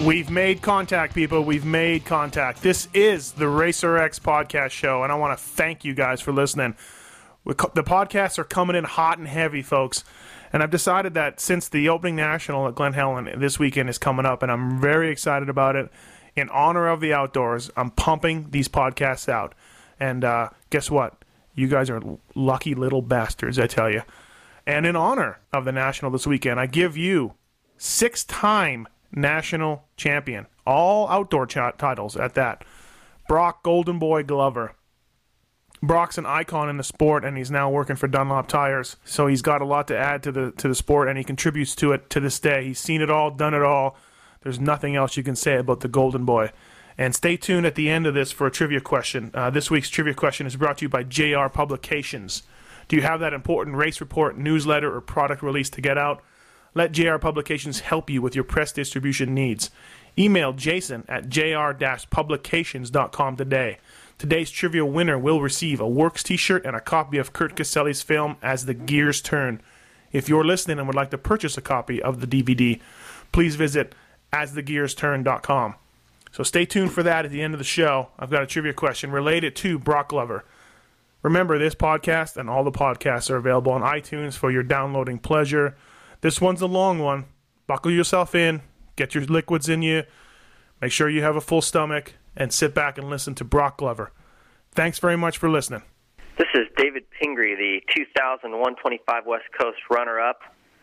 We've made contact, people. We've made contact. This is the Racer X podcast show, and I want to thank you guys for listening. The podcasts are coming in hot and heavy, folks. And I've decided that since the opening national at Glen Helen this weekend is coming up, and I'm very excited about it, in honor of the outdoors, I'm pumping these podcasts out. And guess what? You guys are lucky little bastards, I tell you. And in honor of the national this weekend, I give you 6-time national champion, all outdoor titles at that, Brock Golden Boy Glover. Brock's an icon in the sport, and he's now working for Dunlop Tires, so he's got a lot to add to the sport, and he contributes to it to this day. He's seen it all, done it all. There's nothing else you can say about the Golden Boy. And stay tuned at the end of this for a trivia question. This week's trivia question is brought to you by JR Publications. Do you have that important race report, newsletter, or product release to get out? Let JR Publications help you with your press distribution needs. Email Jason at jr-publications.com today. Today's trivia winner will receive a Works t-shirt and a copy of Kurt Caselli's film As the Gears Turn. If you're listening and would like to purchase a copy of the DVD, please visit asthegearsturn.com. So stay tuned for that at the end of the show. I've got a trivia question related to Brock Glover. Remember, this podcast and all the podcasts are available on iTunes for your downloading pleasure. This one's a long one. Buckle yourself in, get your liquids in you, make sure you have a full stomach, and sit back and listen to Brock Glover. Thanks very much for listening. This is David Pingree, the 2000 125 West Coast runner-up,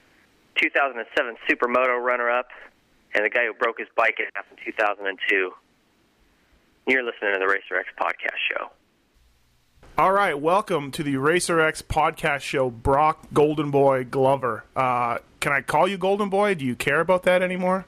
2007 Supermoto runner-up, and the guy who broke his bike in half in 2002. You're listening to the Racer X podcast show. All right, welcome to the Racer X podcast show, Brock Golden Boy Glover. Can I call you Golden Boy? Do you care about that anymore?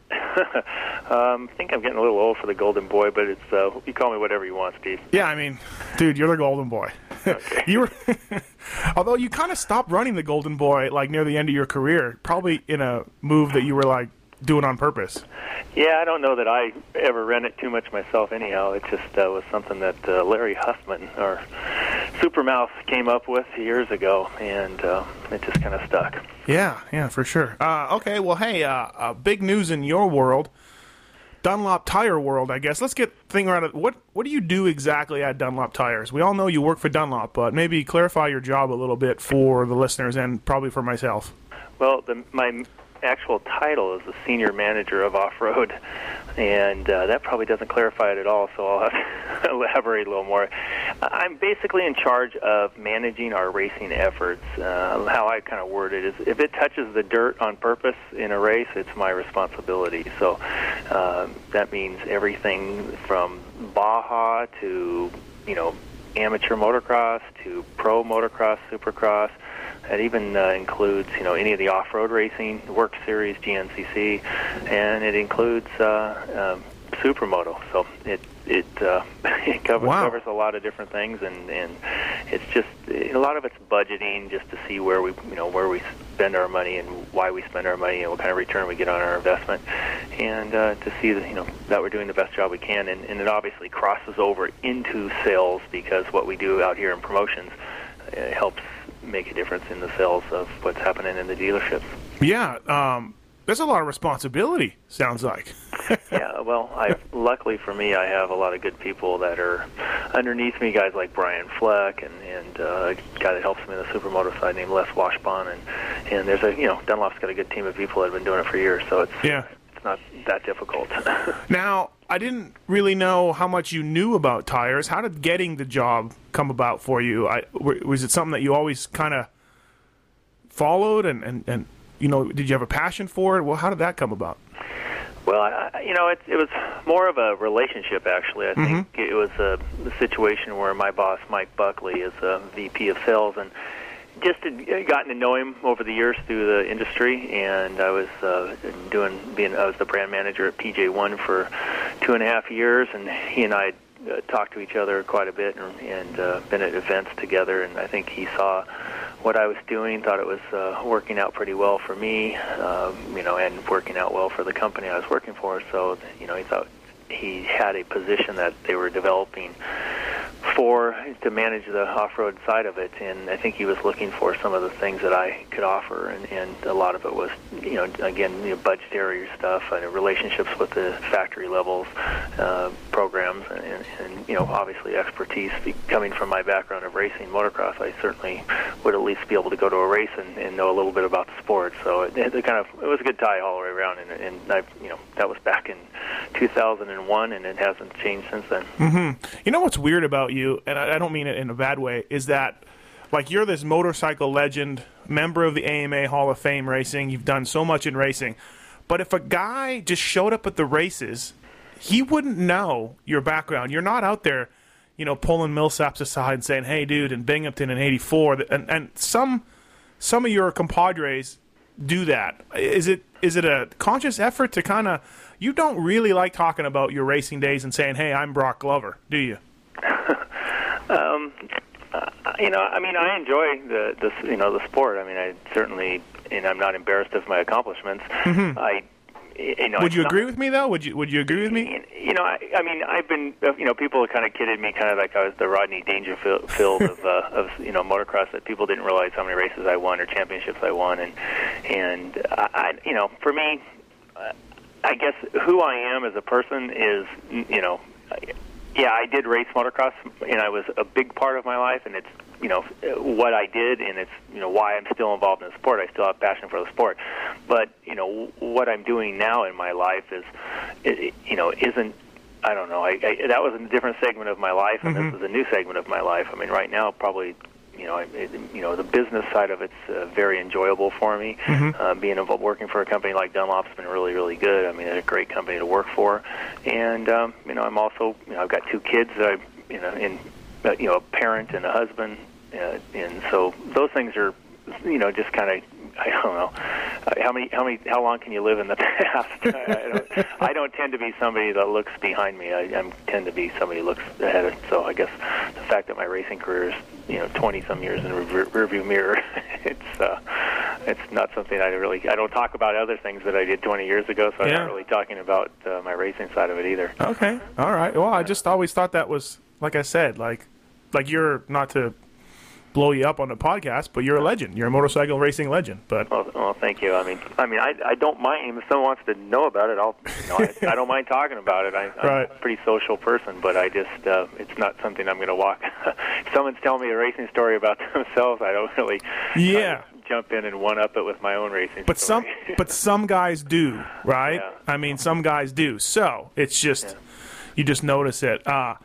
I think I'm getting a little old for the Golden Boy, but it's you call me whatever you want, Steve. Yeah, I mean, dude, you're the Golden Boy. Okay. You were, although you kind of stopped running the Golden Boy like near the end of your career, probably in a move that you were like doing on purpose. Yeah, I don't know that I ever ran it too much myself anyhow. It just was something that Larry Huffman, or Supermouse, came up with years ago, and it just kind of stuck. Yeah, for sure. Okay, well, hey, big news in your world, Dunlop Tire world, I guess. Let's get thing right. What do you do exactly at Dunlop Tires? We all know you work for Dunlop, but maybe clarify your job a little bit for the listeners and probably for myself. Well, my actual title is the senior manager of off-road, and that probably doesn't clarify it at all, so I'll have to elaborate a little more. I'm basically in charge of managing our racing efforts. How I kind of word it is, if it touches the dirt on purpose in a race, it's my responsibility. So that means everything from Baja to, amateur motocross to pro motocross, supercross. It even includes, any of the off-road racing, Work Series, GNCC, and it includes Supermoto. So it covers a lot of different things, and it's just a lot of it's budgeting, just to see where we spend our money and why we spend our money and what kind of return we get on our investment, and to see that we're doing the best job we can, and it obviously crosses over into sales, because what we do out here in promotions helps make a difference in the sales of what's happening in the dealerships. Yeah, there's a lot of responsibility, sounds like. Yeah, well, luckily for me, I have a lot of good people that are underneath me, guys like Brian Fleck and a guy that helps me in the supermoto side named Les Washbon, and there's Dunlop's got a good team of people that have been doing it for years, so it's not that difficult. Now, I didn't really know how much you knew about tires. How did getting the job come about for you? Was it something that you always kind of followed, and did you have a passion for it? Well, how did that come about? Well, it was more of a relationship, actually. I think it was a situation where my boss, Mike Buckley, is a VP of sales, and just had gotten to know him over the years through the industry, and I was I was the brand manager at PJ1 for 2.5 years, and he and I talked to each other quite a bit, and been at events together, and I think he saw what I was doing, thought it was working out pretty well for me, and working out well for the company I was working for. So, he thought he had a position that they were developing to manage the off-road side of it, and I think he was looking for some of the things that I could offer, and a lot of it was, again, budgetary stuff, and relationships with the factory levels, programs, and obviously expertise. Coming from my background of racing motocross, I certainly would at least be able to go to a race and know a little bit about the sport. So it was a good tie all the way around, and that was back in 2001, and it hasn't changed since then. Mm-hmm. You know what's weird about you, and I don't mean it in a bad way, is that you're this motorcycle legend, member of the AMA Hall of Fame racing. You've done so much in racing. But if a guy just showed up at the races, he wouldn't know your background. You're not out there, pulling Millsaps aside and saying, hey, dude, in Binghamton in 84. And some of your compadres do that. Is it a conscious effort to kind of... You don't really like talking about your racing days and saying, hey, I'm Brock Glover, do you? I enjoy the sport. I certainly, I'm not embarrassed of my accomplishments. Mm-hmm. Would you agree with me though? Would you agree with me? I've been, people kind of kidded me, kind of like I was the Rodney Dangerfield of motocross, that people didn't realize how many races I won or championships I won, and for me, I guess who I am as a person is, I did race motocross, and I was a big part of my life, and it's, what I did, and it's, why I'm still involved in the sport. I still have passion for the sport. But, what I'm doing now in my life isn't, I don't know, that was a different segment of my life, and This is a new segment of my life. Right now, probably, the business side of it's very enjoyable for me. Being involved, working for a company like Dunlop's been really, really good. It's a great company to work for, and I'm also, I've got 2 kids. A parent and a husband, and so those things are, just kind of. I don't know how long can you live in the past? I don't tend to be somebody that looks behind me. I tend to be somebody who looks ahead. So I guess the fact that my racing career is 20 some years in the rearview mirror, it's not something I don't talk about other things that I did 20 years ago. So I'm not really talking about my racing side of it either. Okay, all right. Well, I just always thought that was, like I said, like you're, not to blow you up on the podcast, but you're a legend. You're a motorcycle racing legend. But well, thank you. I don't mind if someone wants to know about it. I don't mind talking about it. I'm a pretty social person, but I just it's not something I'm going to walk. If someone's telling me a racing story about themselves, I don't really jump in and one up it with my own racing. But story. some guys do, right? Yeah. Some guys do. So it's just you just notice it.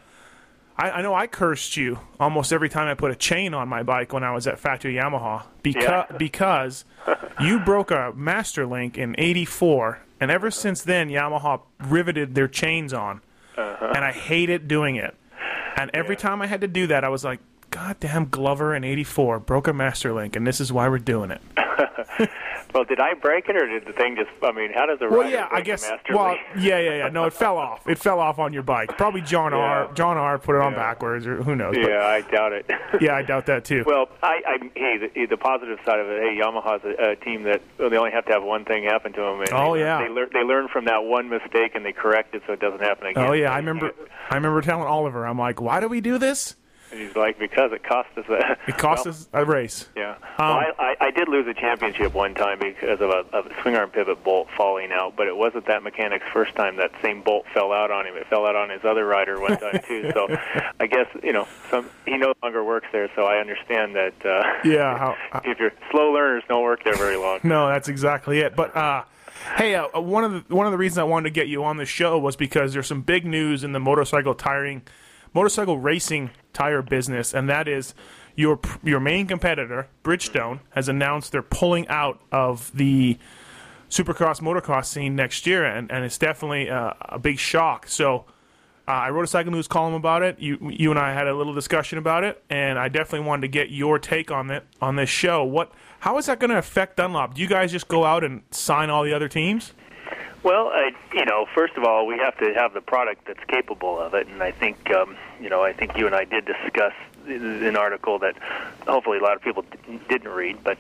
I know I cursed you almost every time I put a chain on my bike when I was at Factory Yamaha because you broke a Master Link in '84, and ever since then Yamaha riveted their chains on, and I hated doing it. And every time I had to do that, I was like, God damn, Glover in '84 broke a Master Link, and this is why we're doing it. Well, did I break it, or did the thing just? How does a rider break a Master Link? Yeah. No, it fell off. It fell off on your bike. Probably John R. John R. put it on backwards, or who knows? Yeah, I doubt it. Yeah, I doubt that too. Well, the positive side of it. Hey, Yamaha's a team that they only have to have one thing happen to them. And they learn from that one mistake and they correct it so it doesn't happen again. Oh yeah, I remember telling Oliver, I'm like, why do we do this? And he's like, because it cost us us a race. Yeah. I did lose a championship one time because of a swing arm pivot bolt falling out, but it wasn't that mechanic's first time that same bolt fell out on him. It fell out on his other rider one time too. So I guess he no longer works there. So I understand that. If you're slow learners, don't work there very long. No, that's exactly it. But hey, one of the reasons I wanted to get you on the show was because there's some big news in the motorcycle racing tire business, and that is your main competitor, Bridgestone, has announced they're pulling out of the Supercross motocross scene next year, and it's definitely a big shock. So I wrote a Cycle News column about it. You and I had a little discussion about it, and I definitely wanted to get your take on it on this show. How is that going to affect Dunlop? Do you guys just go out and sign all the other teams? Well, first of all, we have to have the product that's capable of it, and I think, I think you and I did discuss an article that hopefully a lot of people didn't read, but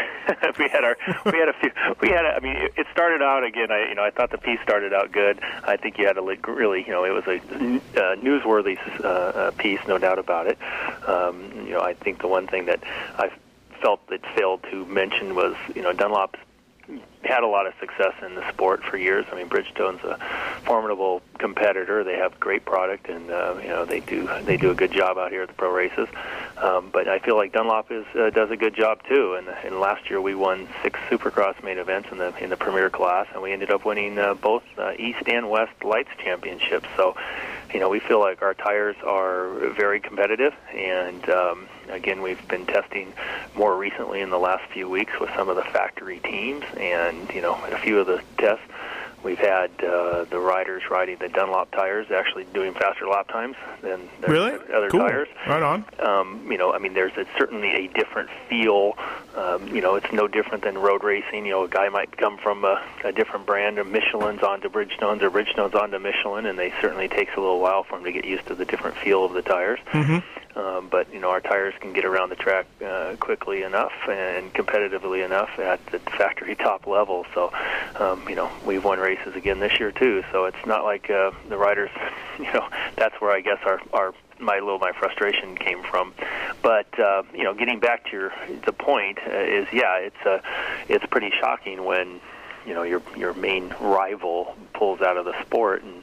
I mean, it started out again. I thought the piece started out good. I think you had to really, it was a newsworthy piece, no doubt about it. I think the one thing that I felt that failed to mention was, Dunlop's had a lot of success in the sport for years. I mean, Bridgestone's a formidable competitor. They have great product, and they do a good job out here at the pro races. But I feel like Dunlop does a good job too. And last year we won 6 Supercross main events in the premier class, and we ended up winning both East and West Lights championships. So, we feel like our tires are very competitive, and again, we've been testing more recently in the last few weeks with some of the factory teams, and a few of the tests we've had the riders riding the Dunlop tires actually doing faster lap times than other cool. tires. Right on. I mean, there's certainly a different feel. It's no different than road racing. A guy might come from a different brand of Michelin's onto Bridgestone's or Bridgestone's onto Michelin, and they certainly takes a little while for him to get used to the different feel of the tires. Mm-hmm. But our tires can get around the track quickly enough and competitively enough at the factory top level. So, we've won races again this year too. So it's not like the riders. That's where I guess my frustration came from. But getting back to the point is, it's pretty shocking when your main rival pulls out of the sport, and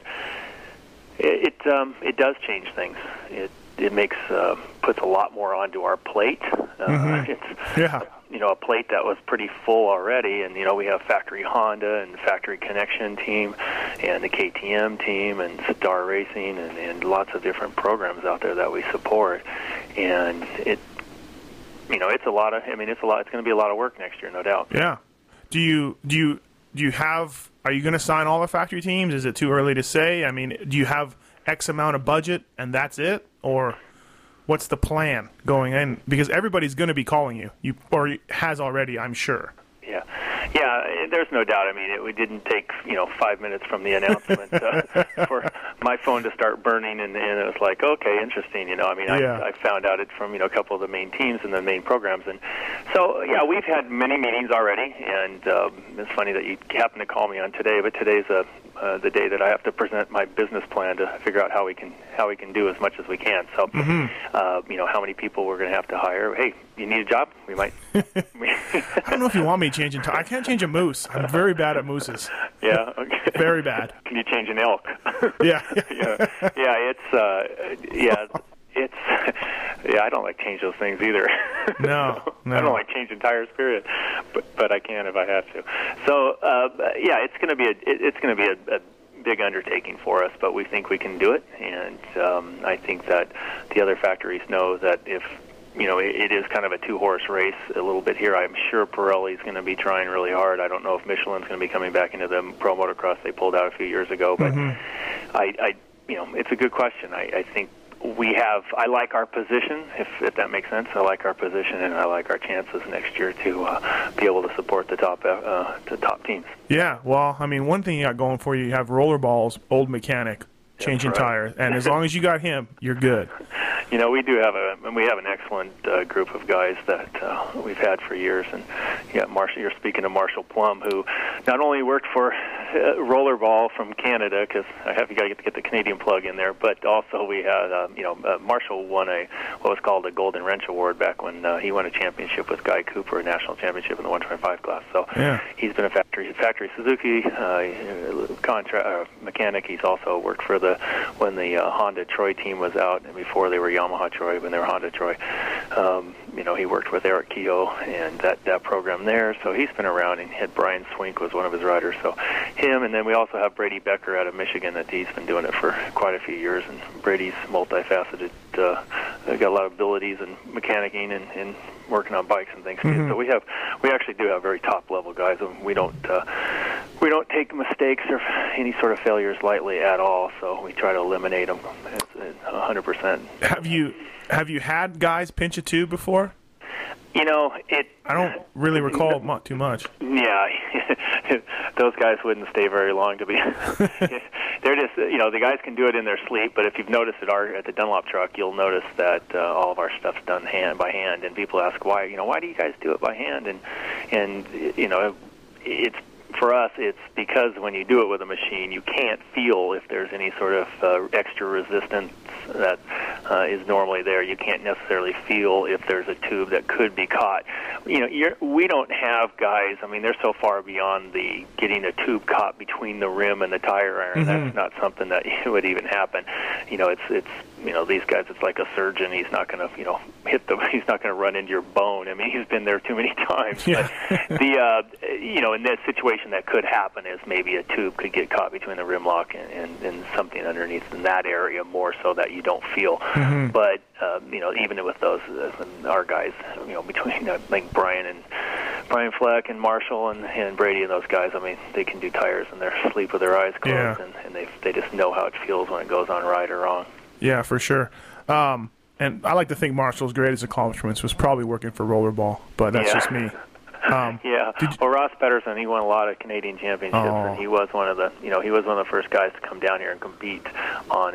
it does change things. It makes puts a lot more onto our plate. It's a plate that was pretty full already, and we have factory Honda and Factory Connection team and the KTM team and Star Racing and lots of different programs out there that we support, and it's a lot. It's going to be a lot of work next year, no doubt. Yeah. Do you have? Are you going to sign all the factory teams? Is it too early to say? I mean, do you have X amount of budget and that's it, or what's the plan going in? Because everybody's going to be calling you, or has already, I'm sure. Yeah, there's no doubt. I mean, we didn't take 5 minutes from the announcement for my phone to start burning, and it was like, okay, interesting. I found out it from a couple of the main teams and the main programs, and so we've had many meetings already. And it's funny that you happen to call me on today, but today's the day that I have to present my business plan to figure out how we can do as much as we can. So, how many people we're going to have to hire. Hey, you need a job? We might. I don't know if you want me changing. I can't change a moose. I'm very bad at mooses. Yeah. Okay. Very bad. Can you change an elk? Yeah. I don't like change those things either. No. I don't like changing tires, period. But I can if I have to. So it's going to be a big undertaking for us, but we think we can do it, and I think that the other factories know that if it is kind of a two-horse race a little bit here. I'm sure Pirelli's going to be trying really hard. I don't know if Michelin's going to be coming back into the pro motocross they pulled out a few years ago, but it's a good question. I think I like our position, if that makes sense. I like our position, and I like our chances next year to be able to support the top teams. Yeah, well, I mean, one thing you got going for you have Rollerball's old mechanic changing tires, and as long as you got him, you're good. We do have an excellent group of guys that we've had for years, and Marshall. You're speaking of Marshall Plum, who not only worked for Rollerball from Canada, because you got to get the Canadian plug in there, but also we had Marshall won what was called a Golden Wrench Award back when he won a championship with Guy Cooper, a national championship in the 125 class. So he's been a factory Suzuki mechanic. He's also worked for when the Honda Troy team was out, and before they were Yamaha Troy, when they were Honda Troy. He worked with Eric Keogh and that program there, so he's been around, and had Brian Swink was one of his riders. So him, and then we also have Brady Becker out of Michigan, that he's been doing it for quite a few years, and Brady's multifaceted, got a lot of abilities in mechanicking and working on bikes and things too. Mm-hmm. So we actually do have very top level guys, and we don't take mistakes or any sort of failures lightly at all. So we try to eliminate them 100%. Have you had guys pinch a tube before? I don't really recall too much. Yeah, those guys wouldn't stay very long to be. They're just, the guys can do it in their sleep. But if you've noticed at the Dunlop truck, you'll notice that all of our stuff's done by hand. And people ask why. Why do you guys do it by hand? And it's. For us, it's because when you do it with a machine, you can't feel if there's any sort of extra resistance that is normally there. You can't necessarily feel if there's a tube that could be caught. We don't have guys. I mean, they're so far beyond the getting a tube caught between the rim and the tire iron. Mm-hmm. That's not something that would even happen. It's these guys. It's like a surgeon. He's not going to he's not going to run into your bone. I mean, he's been there too many times. Yeah. But in this situation, that could happen is maybe a tube could get caught between the rim lock and something underneath in that area, more so that you don't feel. Mm-hmm. But even with those, our guys, between like Brian Fleck and Marshall and Brady and those guys, I mean, they can do tires in their sleep with their eyes closed, and they just know how it feels when it goes on right or wrong. Yeah, for sure. And I like to think Marshall's greatest accomplishments was probably working for Rollerball, but that's just me. Well, Ross Pedersen, he won a lot of Canadian championships, and he was one of the, he was one of the first guys to come down here and compete on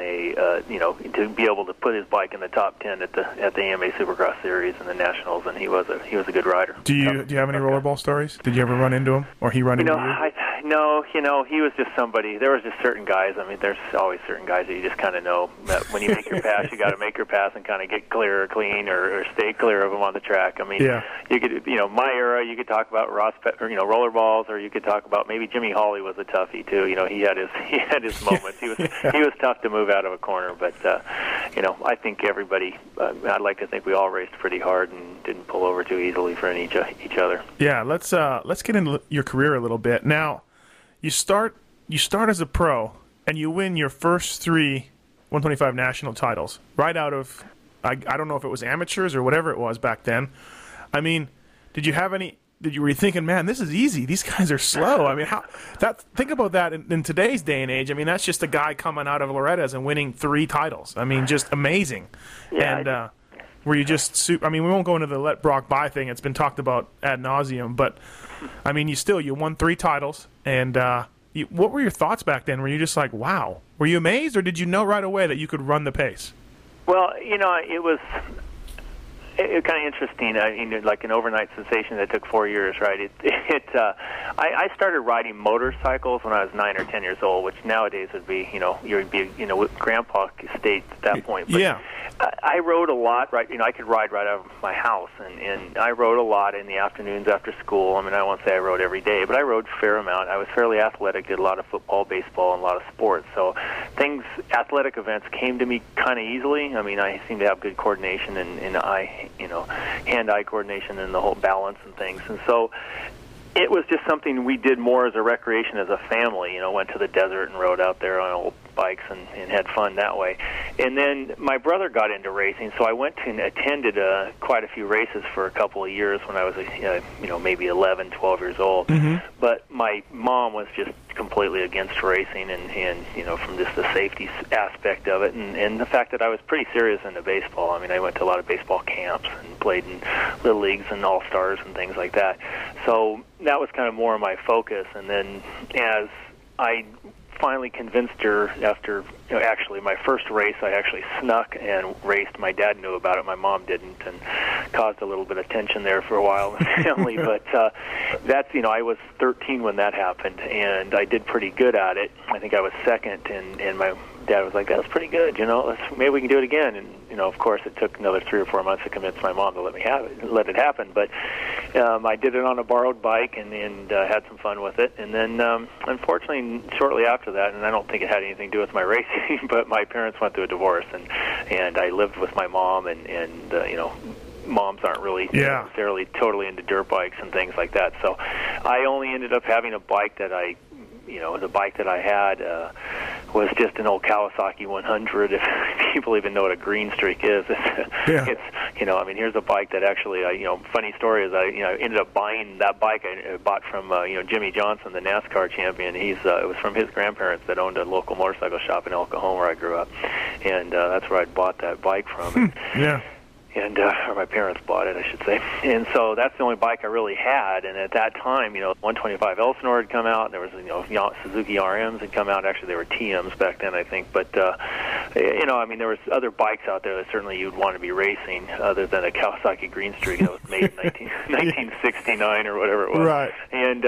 to be able to put his bike in the top 10 at the AMA Supercross Series and the Nationals, and he was a good rider. Do you have any Rollerball stories? Did you ever run into him, or he run into you? No, he was just somebody. There was just certain guys. I mean, there's always certain guys that you just kind of know that when you make your pass, you got to make your pass and kind of get clear or clean or stay clear of them on the track. I mean, you could, my era, you could talk about rollerballs, or you could talk about maybe Jimmy Hawley was a toughie too. He had his moments. He was tough to move out of a corner, but I think everybody. I'd like to think we all raced pretty hard and didn't pull over too easily for each other. Yeah, let's get into your career a little bit now. You start as a pro, and you win your first 3 125 national titles right out of, I don't know if it was amateurs or whatever it was back then. I mean, were you thinking, man, this is easy. These guys are slow. I mean, think about that in today's day and age. I mean, that's just a guy coming out of Loretta's and winning 3 titles. I mean, just amazing. Yeah, and were you just we won't go into the let Brock buy thing. It's been talked about ad nauseum, but I mean, you won 3 titles, and what were your thoughts back then? Were you just like, wow? Were you amazed, or did you know right away that you could run the pace? Well, it was kind of interesting. I mean, like an overnight sensation that took 4 years, right? I started riding motorcycles when I was 9 or 10 years old, which nowadays would be, you'd be, grandpa state at that point. But yeah. I rode a lot, right? I could ride right out of my house, and I rode a lot in the afternoons after school. I mean, I won't say I rode every day, but I rode a fair amount. I was fairly athletic, did a lot of football, baseball, and a lot of sports. So athletic events came to me kind of easily. I mean, I seem to have good coordination and hand-eye coordination and the whole balance and things. And so it was just something we did more as a recreation as a family. Went to the desert and rode out there on old bikes and had fun that way. And then my brother got into racing, so I went and attended quite a few races for a couple of years when I was maybe 11, 12 years old. Mm-hmm. But my mom was just completely against racing, and from just the safety aspect of it, and the fact that I was pretty serious into baseball. I mean, I went to a lot of baseball camps and played in little leagues and all-stars and things like that. So that was kind of more of my focus. And then as I finally convinced her after, actually my first race, I actually snuck and raced. My dad knew about it, my mom didn't, and caused a little bit of tension there for a while in the family. But that's, I was 13 when that happened, and I did pretty good at it. I think I was second, and my dad was like, "That's pretty good, maybe we can do it again." And of course, it took another 3 or 4 months to convince my mom to let it happen. But I did it on a borrowed bike and had some fun with it. And then, unfortunately, shortly after that, and I don't think it had anything to do with my racing, but my parents went through a divorce, and I lived with my mom, and moms aren't really necessarily totally into dirt bikes and things like that. So I only ended up having a bike that the bike that I had was just an old Kawasaki 100. If people even know what a green streak is, it's here's a bike that actually, funny story is I ended up buying that bike. I bought from Jimmy Johnson, the NASCAR champion. It was from his grandparents that owned a local motorcycle shop in El Cajon where I grew up, and that's where I bought that bike from. Yeah. and or my parents bought it, I should say. And so that's the only bike I really had. And at that time, 125 Elsinore had come out, and there was Suzuki RMs had come out. Actually, they were TMs back then, I think. But there was other bikes out there that certainly you'd want to be racing, other than a Kawasaki Green Streak that was made in 1969 or whatever it was. Right. And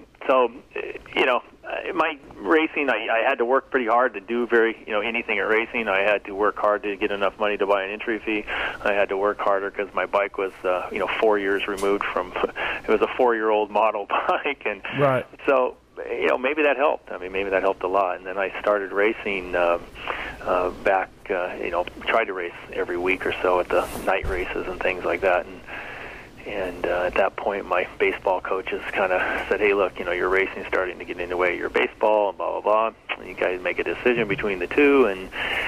my racing, I had to work pretty hard to do anything at racing. I had to work hard to get enough money to buy an entry fee. I had to work harder because my bike was, 4 years removed from, it was a 4-year-old model bike. And right. So, maybe that helped. I mean, maybe that helped a lot. And then I started racing back, tried to race every week or so at the night races and things like that. And at that point, my baseball coaches kind of said, hey, look, your racing's starting to get in the way of your baseball, and blah, blah, blah. And you guys make a decision between the two. And,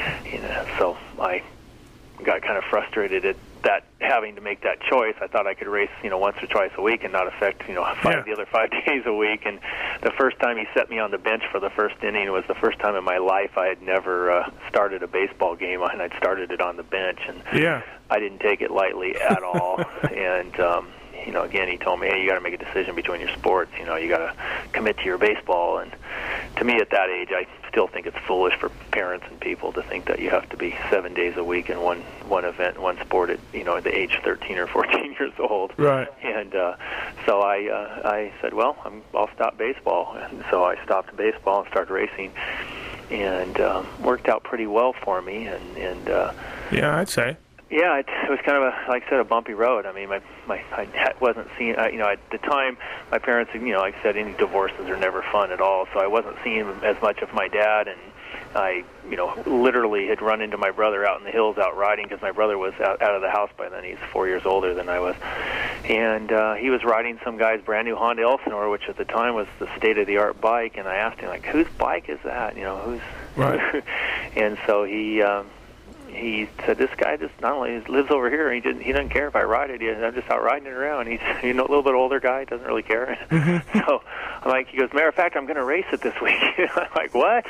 so I got kind of frustrated at that, having to make that choice. I thought I could race, once or twice a week and not affect, the other 5 days a week. And the first time he set me on the bench for the first inning was the first time in my life I had never started a baseball game, and I'd started it on the bench. And yeah. I didn't take it lightly at all. And, again, he told me, hey, you got to make a decision between your sports. You got to commit to your baseball. And to me at that age, I still think it's foolish for parents and people to think that you have to be 7 days a week in one event, one sport at, at the age 13 or 14 years old. Right. And so I said, well, I'll stop baseball. And so I stopped baseball and started racing. And worked out pretty well for me. And yeah, I'd say. Yeah, it was kind of like I said, a bumpy road. I mean, I wasn't seeing, at the time, my parents, like I said, any divorces are never fun at all. So I wasn't seeing as much of my dad, and I, literally had run into my brother out in the hills out riding, because my brother was out of the house by then. He's 4 years older than I was. And he was riding some guy's brand new Honda Elsinore, which at the time was the state-of-the-art bike. And I asked him, like, whose bike is that? Who's... Right. And so he said, this guy just not only lives over here, he doesn't care if I ride it. I'm just out riding it around. He's a little bit older guy, doesn't really care. Mm-hmm. So I'm like, he goes, matter of fact, I'm going to race it this week. I'm like, what?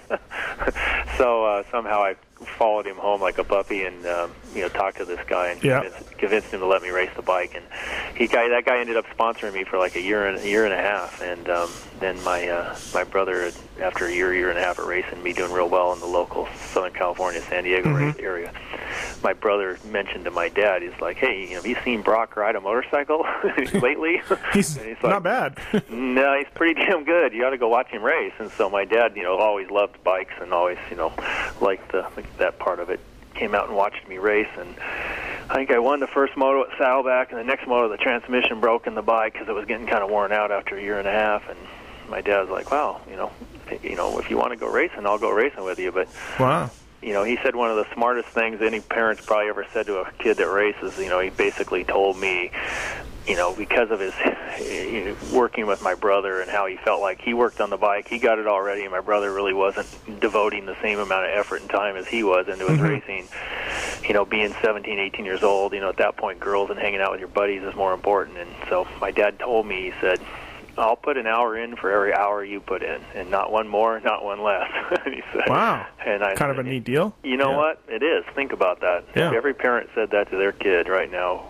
So somehow I followed him home like a puppy and talked to this guy and convinced him to let me race the bike. And that guy ended up sponsoring me for like a year and a half. And then my brother, after a year and a half of racing, me doing real well in the local Southern California, San Diego area, my brother mentioned to my dad, he's like, hey, have you seen Brock ride a motorcycle lately? He's like, not bad. No, he's pretty damn good. You ought to go watch him race. And so my dad, always loved bikes and always, liked that part of it. Came out and watched me race, and I think I won the first moto at Saddleback, and the next moto the transmission broke in the bike because it was getting kind of worn out after a year and a half. And my dad was like, wow, if you want to go racing, I'll go racing with you. But wow. He said one of the smartest things any parents probably ever said to a kid that races. He basically told me, because of his working with my brother and how he felt like he worked on the bike, he got it already, and my brother really wasn't devoting the same amount of effort and time as he was into his racing. Being 17, 18 years old, at that point, girls and hanging out with your buddies is more important. And so my dad told me, he said, I'll put an hour in for every hour you put in, and not one more, not one less. And he said, wow. And I kind of a neat deal. You know what? It is. Think about that. Yeah. If every parent said that to their kid right now,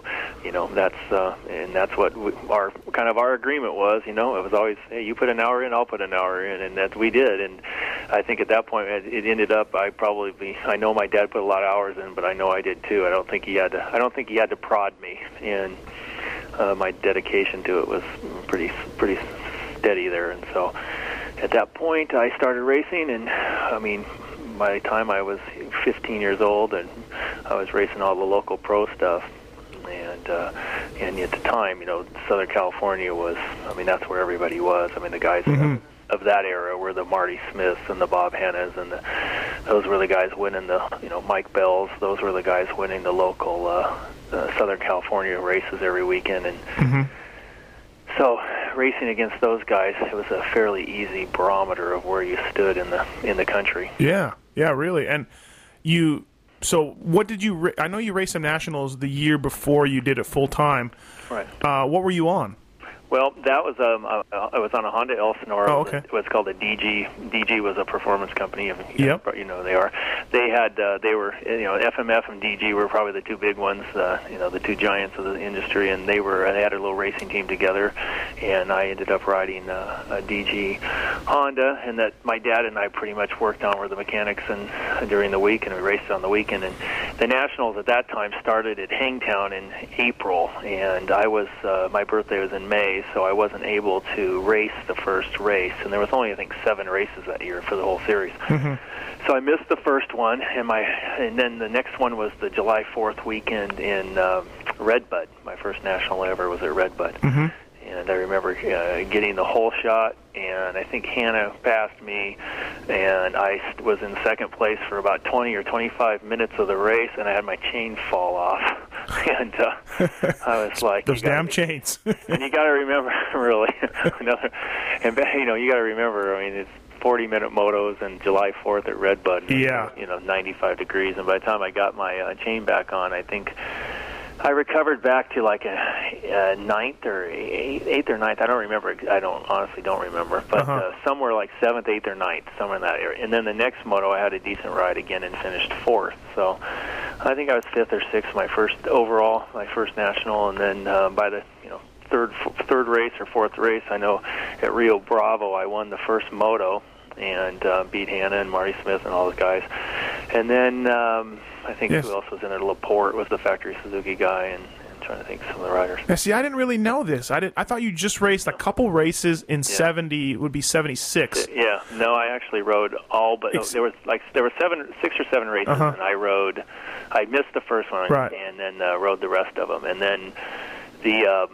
that's what our agreement was. It was always, hey, you put an hour in, I'll put an hour in, and that we did. And I think at that point it ended up, I know my dad put a lot of hours in, but I know I did too. I don't think he had to prod me, and my dedication to it was pretty steady there. And so at that point I started racing, and by the time I was 15 years old, and I was racing all the local pro stuff. And at the time, Southern California was, that's where everybody was. The guys of that era were the Marty Smiths and the Bob Hannas, and those were the guys winning the, Mike Bells. Those were the guys winning the local Southern California races every weekend. And so racing against those guys, it was a fairly easy barometer of where you stood in the country. Yeah, really. And so what did you? I know you raced some nationals the year before you did it full time. Right. What were you on? Well, that was I was on a Honda Elsinore. Oh, okay. It was called a DG. DG was a performance company. Yep. You know they are. They had they were FMF and DG were probably the two big ones. The two giants of the industry, and they had a little racing team together. And I ended up riding a DG Honda, and that my dad and I pretty much worked on were the mechanics and during the week, and we raced on the weekend. And the nationals at that time started at Hangtown in April, and I was my birthday was in May. So I wasn't able to race the first race, and there was only I think 7 races that year for the whole series. Mm-hmm. So I missed the first one, and then the next one was the July 4th weekend in Redbud. My first national ever was at Redbud. Mm-hmm. And I remember getting the whole shot, and I think Hannah passed me, and I was in second place for about 20 or 25 minutes of the race, and I had my chain fall off. And I was like, those damn chains. And you got to remember, really, you got to remember, I mean, it's 40-minute motos and July 4th at Redbud. Yeah. 95 degrees, and by the time I got my chain back on, I think I recovered back to like a ninth or eighth or ninth. I don't remember. I honestly don't remember. But somewhere like 7th, 8th, or 9th, somewhere in that area. And then the next moto, I had a decent ride again and finished 4th. So I think I was 5th or 6th my first overall, my first national. And then by the third race or 4th race, I know at Rio Bravo I won the first moto and beat Hannah and Marty Smith and all those guys. And then I think who else was in it? Laporte was the factory Suzuki guy, and I'm trying to think of some of the riders. Now, see, I didn't really know this. I thought you just raced a couple races in 70. It would be 76. Yeah, no, I actually rode all, but there were 6 or 7 races, and I missed the first one, right, and then rode the rest of them, and then the.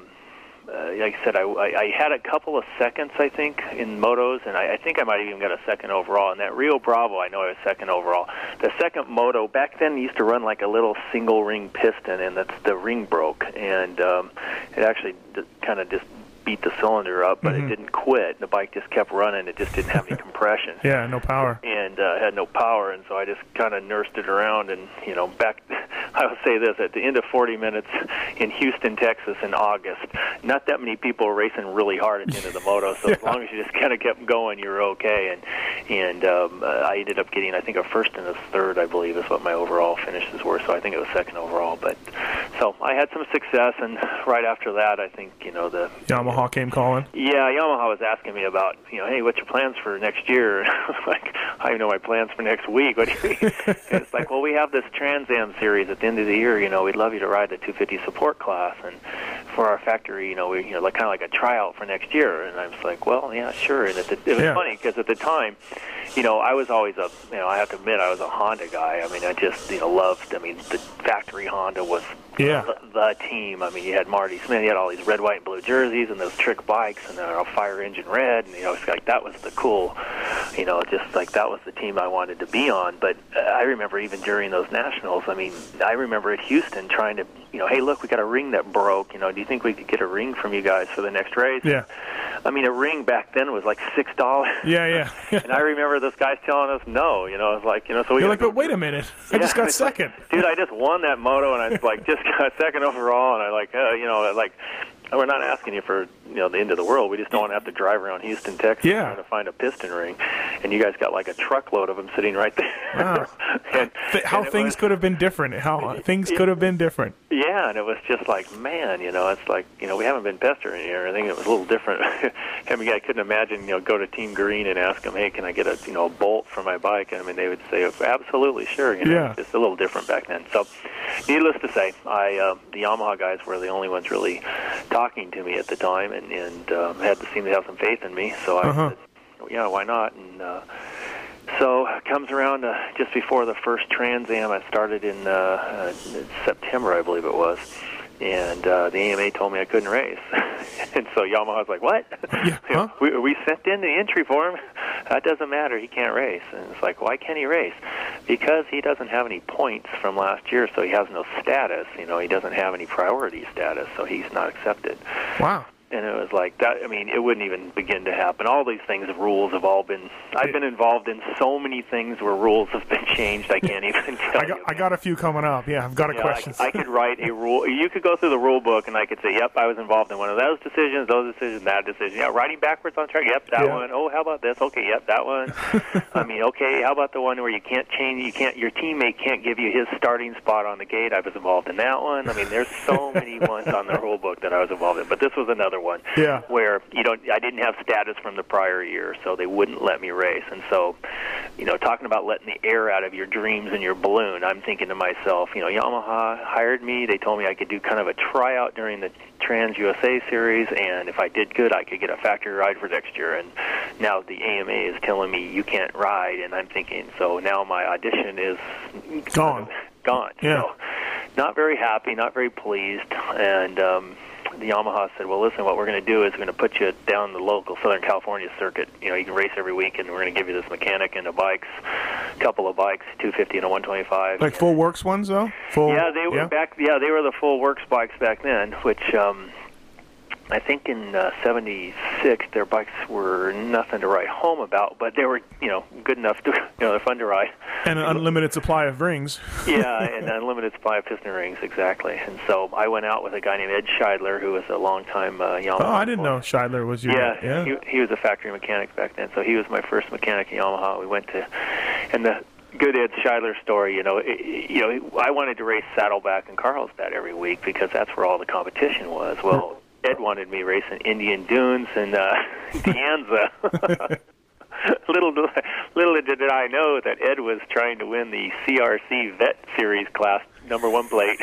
Like I said, I had a couple of seconds, I think, in motos, and I think I might have even got a second overall. And that Rio Bravo, I know I was second overall. The second moto, back then, used to run like a little single-ring piston, and the ring broke. And it actually kind of just beat the cylinder up, but it didn't quit. The bike just kept running. It just didn't have any compression. Yeah, no power. And had no power, and so I just kind of nursed it around. And, back, I would say this, at the end of 40 minutes in Houston, Texas in August, not that many people were racing really hard at the end of the moto, so as long as you just kind of kept going, you were okay. And I ended up getting, I think, a first and a third, I believe, is what my overall finishes were, so I think it was second overall. But so I had some success, and right after that, I think, the Yamaha came calling. Yeah, Yamaha was asking me about, hey, what's your plans for next year? Like, I know my plans for next week. What do you mean? And it's like, well, we have this Trans Am series at the end of the year. We'd love you to ride the 250 support class, and for our factory, we, like kind of like a tryout for next year. And I was like, well, yeah, sure. And it was funny because at the time, I was always I have to admit, I was a Honda guy. I mean, I just, loved. I mean, the factory Honda was. The team. I mean, you had Marty Smith. You had all these red, white, and blue jerseys and those trick bikes, and a fire engine red. And it's like that was the cool. Just like that was the team I wanted to be on. But I remember even during those nationals. I mean, I remember at Houston trying to, hey, look, we got a ring that broke. Do you think we could get a ring from you guys for the next race? Yeah. I mean, a ring back then was like $6. Yeah. And I remember those guys telling us no. It was like, so we. You're like, but wait a minute, I just got second. Dude, I just won that moto, and I just got second overall, and I we're not asking you for the end of the world. We just don't want to have to drive around Houston, Texas, trying to find a piston ring. And you guys got like a truckload of them sitting right there. Wow. How things could have been different. How things could have been different. Yeah, and it was just like, man, it's like, we haven't been pestering you or anything. It was a little different. I mean, I couldn't imagine, go to Team Green and ask them, hey, can I get a bolt for my bike? And I mean, they would say, absolutely, sure. Just a little different back then. So, needless to say, the Yamaha guys were the only ones really talking to me at the time, and had to seem to have some faith in me. So I said, yeah, why not? And so it comes around just before the first Trans Am. I started in September, I believe it was. And the AMA told me I couldn't race. And so Yamaha's like, what? Yeah, huh? we sent in the entry for him. That doesn't matter. He can't race. And it's like, why can't he race? Because he doesn't have any points from last year, so he has no status. He doesn't have any priority status, so he's not accepted. Wow. And it was like that. I mean, it wouldn't even begin to happen. All these things, rules have all been. I've been involved in so many things where rules have been changed. I can't even tell you. I got a few coming up. Yeah, I've got a question. I could write a rule. You could go through the rule book, and I could say, "Yep, I was involved in one of those decisions, that decision. Yeah, riding backwards on track. Yep, that one. Oh, how about this? Okay, yep, that one. I mean, okay, how about the one where you can't change? Your teammate can't give you his starting spot on the gate. I was involved in that one. I mean, there's so many ones on the rule book that I was involved in. But this was another one. Yeah. Where I didn't have status from the prior year, so they wouldn't let me race. And so, talking about letting the air out of your dreams and your balloon, I'm thinking to myself, Yamaha hired me. They told me I could do kind of a tryout during the Trans USA Series, and if I did good, I could get a factory ride for next year. And now the AMA is telling me you can't ride, and I'm thinking, so now my audition is gone. So, Yeah. not very happy, not very pleased, and the Yamaha said, well, listen, what we're going to do is we're going to put you down the local Southern California circuit. You can race every week, and we're going to give you this mechanic and a couple of bikes, 250 and a 125. Like full works ones, though? Yeah, they were they were the full works bikes back then, which I think in '76 their bikes were nothing to write home about, but they were good enough to they're fun to ride. And an unlimited supply of rings. Yeah, and unlimited supply of piston rings, exactly. And so I went out with a guy named Ed Scheidler, who was a longtime Yamaha. Oh, I didn't know Scheidler was your... Yeah. He was a factory mechanic back then, so he was my first mechanic at Yamaha. We went to, and the good Ed Scheidler story, I wanted to race Saddleback and Carlsbad every week because that's where all the competition was. Well, Ed wanted me racing Indian Dunes and De Anza. Little did I know that Ed was trying to win the CRC Vet Series class #1 plate.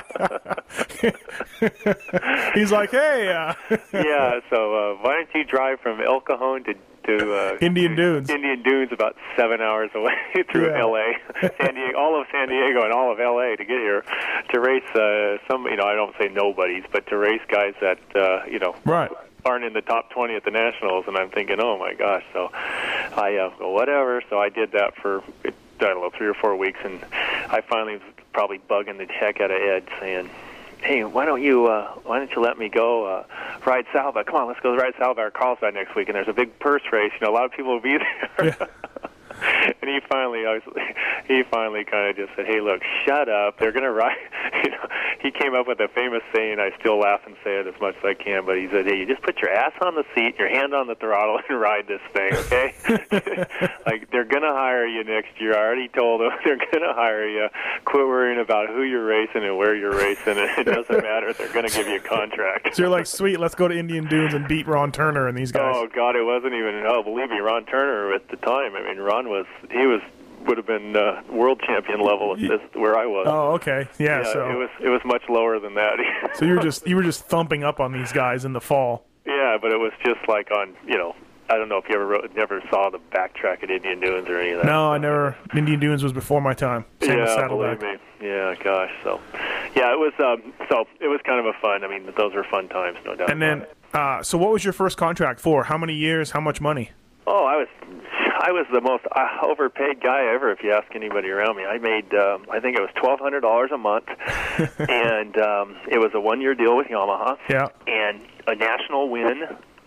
He's like, hey. Yeah, so why don't you drive from El Cajon to Indian Dunes. Indian Dunes, about 7 hours away through L.A., San Diego, all of San Diego and all of L.A. to get here to race some, I don't say nobodies, but to race guys that, right. aren't in the top 20 at the Nationals. And I'm thinking, oh my gosh. So I whatever. So I did that for, I don't know, 3 or 4 weeks, and I finally was probably bugging the heck out of Ed, saying, hey, why don't you let me go ride Saddleback? Come on, let's go ride Saddleback or Carlsbad next week, and there's a big purse race. A lot of people will be there. Yeah. And he finally kind of just said, hey, look, shut up. They're going to ride. He came up with a famous saying. I still laugh and say it as much as I can, but he said, hey, you just put your ass on the seat, your hand on the throttle, and ride this thing, okay? Like, they're going to hire you next year. I already told them they're going to hire you. Quit worrying about who you're racing and where you're racing. It doesn't matter. They're going to give you a contract. So you're like, sweet, let's go to Indian Dunes and beat Ron Turner and these guys. Oh, God, it wasn't even, believe me, Ron Turner at the time. I mean, Ron would have been world champion level at this, where I was. Oh, okay, yeah. So it was much lower than that. So you were just thumping up on these guys in the fall. Yeah, but it was just like on I don't know if you never saw the backtrack at Indian Dunes or any of that. No, I never. Indian Dunes was before my time. Same with Saddleback. Believe me. Yeah, gosh. So yeah, it was it was kind of a fun. I mean, those were fun times, no doubt. And then, so what was your first contract for? How many years? How much money? Oh, I was the most overpaid guy ever, if you ask anybody around me. I made, I think it was $1,200 a month, and it was a 1-year deal with Yamaha. Yeah. And a national win.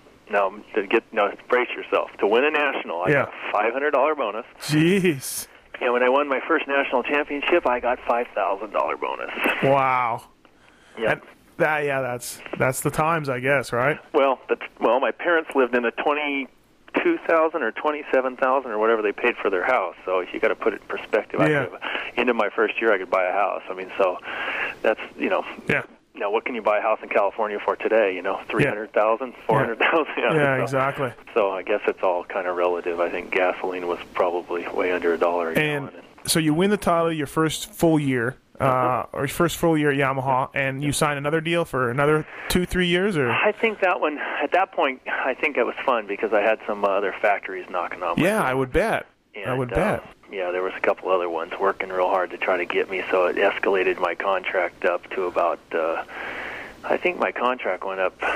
Brace yourself. To win a national, I got a $500 bonus. Jeez. And when I won my first national championship, I got $5,000 bonus. Wow. Yeah. That's the times, I guess, right? Well, my parents lived in a $22,000 or $27,000 or whatever they paid for their house. So you got to put it in perspective. Into my first year, I could buy a house. I mean, so that's Yeah. Now, what can you buy a house in California for today? $300,000, $400,000. Yeah, exactly. So I guess it's all kind of relative. I think gasoline was probably way under $1 a gallon. So you win the title your first full year, or your first full year at Yamaha, and you sign another deal for another 2-3 years, or? I think that one, at that point, I think it was fun because I had some other factories knocking on my door. I would bet. I would bet. Yeah, there was a couple other ones working real hard to try to get me, so it escalated my contract up to about, I think my contract went up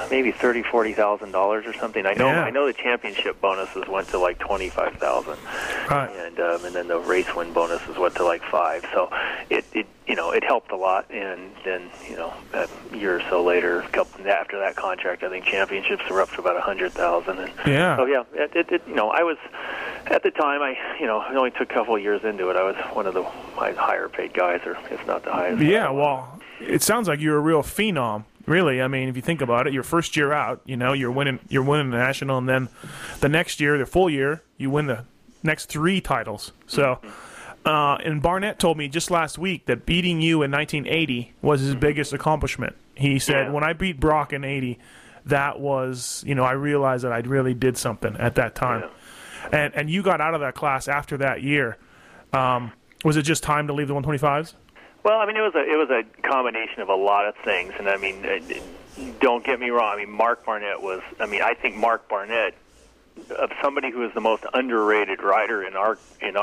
maybe $30,000-$40,000 or something. I know the championship bonuses went to like $25,000, right. And then the race win bonuses went to like $5,000. So it helped a lot. And then a year or so later, after that contract, I think championships were up to about $100,000. And yeah. So yeah, I was at the time. I only took a couple of years into it. I was one of the higher paid guys, or if not the highest. Yeah, well, it sounds like you're a real phenom. Really, I mean, if you think about it, your first year out, you're winning the national, and then the next year, the full year, you win the next 3 titles. So, and Barnett told me just last week that beating you in 1980 was his biggest accomplishment. He said, when I beat Brock in 80, that was, I realized that I really did something at that time. Yeah. And you got out of that class after that year. Was it just time to leave the 125s? Well, I mean, it was a combination of a lot of things, and I mean, don't get me wrong. I mean, Mark Barnett was. I mean, I think Mark Barnett, of somebody who is the most underrated rider in our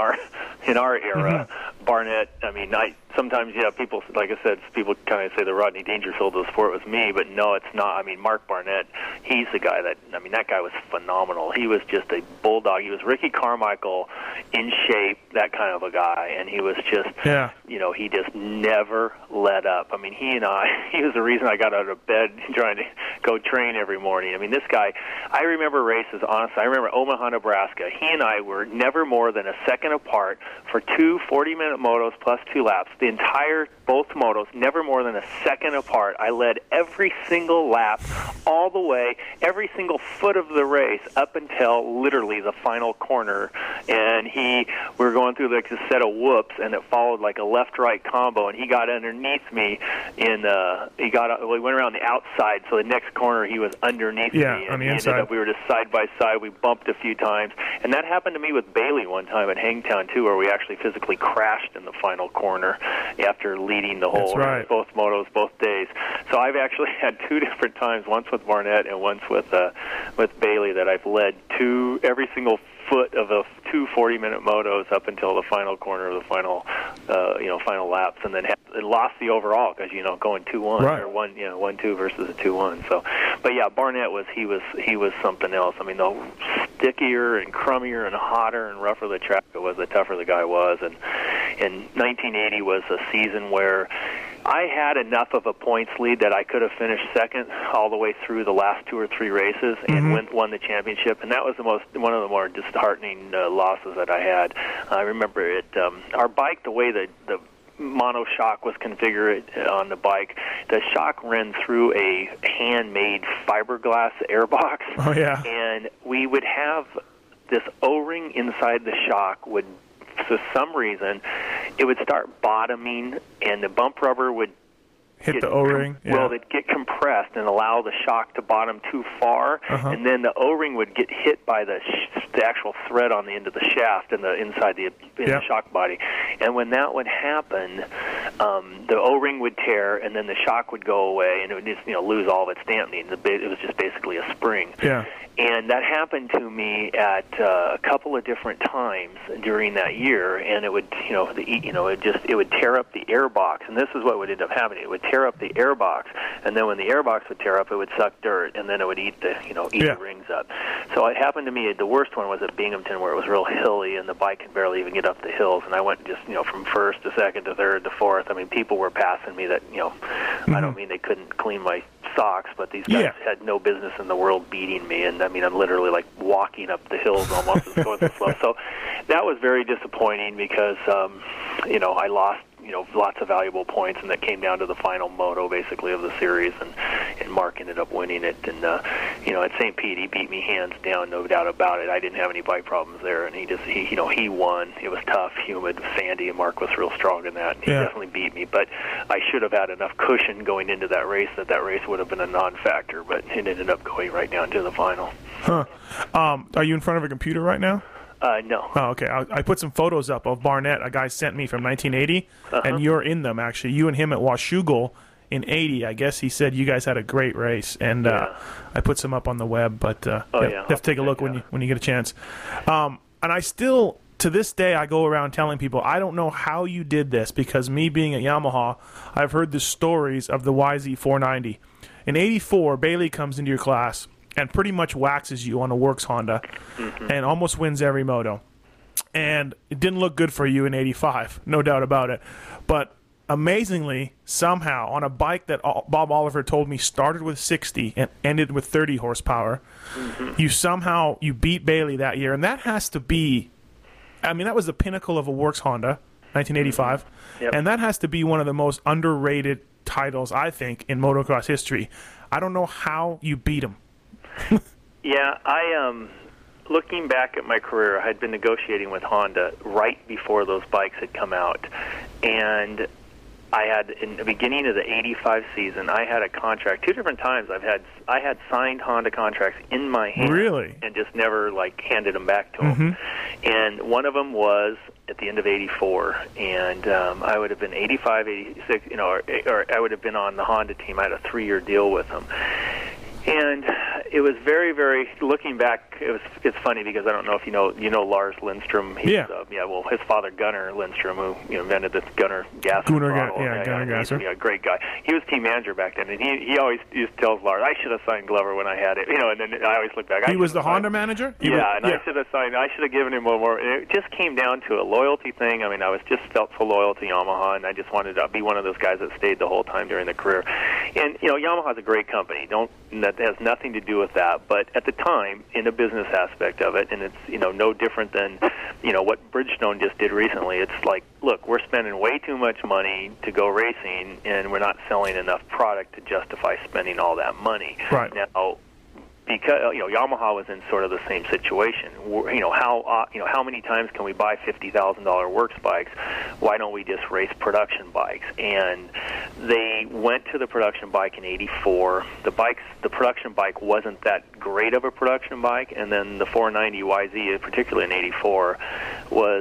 era, Barnett. I mean, sometimes people, like I said, people kind of say the Rodney Dangerfield of the sport was me, but no, it's not. I mean, Mark Barnett, he's the guy that guy was phenomenal. He was just a bulldog. He was Ricky Carmichael in shape, that kind of a guy, and he was just, he just never let up. I mean, he was the reason I got out of bed trying to go train every morning. I mean, this guy, I remember races, honestly. I remember Omaha, Nebraska. He and I were never more than a second apart for 2 40-minute motos plus 2 laps. Both motos, never more than a second apart. I led every single lap, all the way, every single foot of the race, up until literally the final corner. And we were going through like a set of whoops, and it followed like a left-right combo, and he got underneath me we went around the outside, so the next corner he was underneath me. Yeah, on the inside. We were just side by side. We bumped a few times. And that happened to me with Bailey one time at Hangtown, too, where we actually physically crashed in the final corner after leading the whole both motos both days. So I've actually had 2 different times, once with Barnett and once with Bailey, that I've led every single foot of the 2 40-minute motos up until the final corner of the final laps, and then lost the overall because going 2-1 or 1-2 versus a 2-1. So, but yeah, Barnett was something else. I mean, the stickier and crummier and hotter and rougher the track it was, the tougher the guy was. And 1980 was a season where I had enough of a points lead that I could have finished second all the way through the last 2 or 3 races and won the championship, and that was one of the more disheartening losses that I had. I remember it. Our bike, the way the mono shock was configured on the bike, the shock ran through a handmade fiberglass airbox. Oh yeah. And we would have this O-ring inside the shock for some reason, it would start bottoming, and the bump rubber would hit the O-ring. Well, it'd get compressed and allow the shock to bottom too far, and then the O-ring would get hit by the actual thread on the end of the shaft and the inside the shock body. And when that would happen, the O-ring would tear, and then the shock would go away, and it would just lose all of its damping. It was just basically a spring. Yeah. And that happened to me at a couple of different times during that year, and it would, it would tear up the airbox, and this is what would end up happening. It would tear up the airbox, and then when the airbox would tear up, it would suck dirt, and then it would eat the rings up. So it happened to me. The worst one was at Binghamton, where it was real hilly, and the bike could barely even get up the hills, and I went just, from first to second to third to fourth. I mean, people were passing me that, I don't mean they couldn't clean my socks, but these guys had no business in the world beating me, and I mean, I'm literally like walking up the hills almost as going slow. So that was very disappointing because, I lost, lots of valuable points, and that came down to the final moto, basically, of the series, and Mark ended up winning it. And, at St. Pete, he beat me hands down, no doubt about it. I didn't have any bike problems there, and he won. It was tough, humid, sandy, and Mark was real strong in that. He definitely beat me, but I should have had enough cushion going into that race would have been a non-factor, but it ended up going right down to the final. Huh. Are you in front of a computer right now? No. Oh, okay. I put some photos up of Barnett. A guy sent me from 1980, and you're in them, actually. You and him at Washougal in 80. I guess he said you guys had a great race, and I put some up on the web, but you have to take a look when you get a chance. And I still, to this day, I go around telling people, I don't know how you did this, because me being at Yamaha, I've heard the stories of the YZ490. In 84, Bailey comes into your class and pretty much waxes you on a Works Honda and almost wins every moto. And it didn't look good for you in 85, no doubt about it. But amazingly, somehow, on a bike that Bob Oliver told me started with 60 and ended with 30 horsepower, you beat Bailey that year. And that has to be, I mean, that was the pinnacle of a Works Honda, 1985. Yep. And that has to be one of the most underrated titles, I think, in motocross history. I don't know how you beat him. Yeah, looking back at my career, I had been negotiating with Honda right before those bikes had come out. And I had, in the beginning of the 85 season, I had a contract. 2 different times I had signed Honda contracts in my hand. Really? And just never, handed them back to them. And one of them was at the end of 84. And I would have been 85, 86, or I would have been on the Honda team. I had a 3-year deal with them. And it was very, very, looking back, it's funny because I don't know if you know Lars Lindstrom. He's, his father Gunnar Lindstrom, who invented this Gunnar gas bottle. Gunnar Gasser. Yeah, great guy. He was team manager back then, and he always tells Lars, I should have signed Glover when I had it. And then I always look back. He was the Honda manager? I should have signed. I should have given him more. It just came down to a loyalty thing. I mean, I was just felt so loyal to Yamaha, and I just wanted to be one of those guys that stayed the whole time during the career. And Yamaha's a great company. That has nothing to do with that. But at the time, in a business aspect of it, and it's no different than what Bridgestone just did recently. It's like, look, we're spending way too much money to go racing, and we're not selling enough product to justify spending all that money. Right now. Because Yamaha was in sort of the same situation. How many times can we buy $50,000 works bikes? Why don't we just race production bikes? And they went to the production bike in '84. The production bike wasn't that great of a production bike, and then the 490 YZ, particularly in '84, was.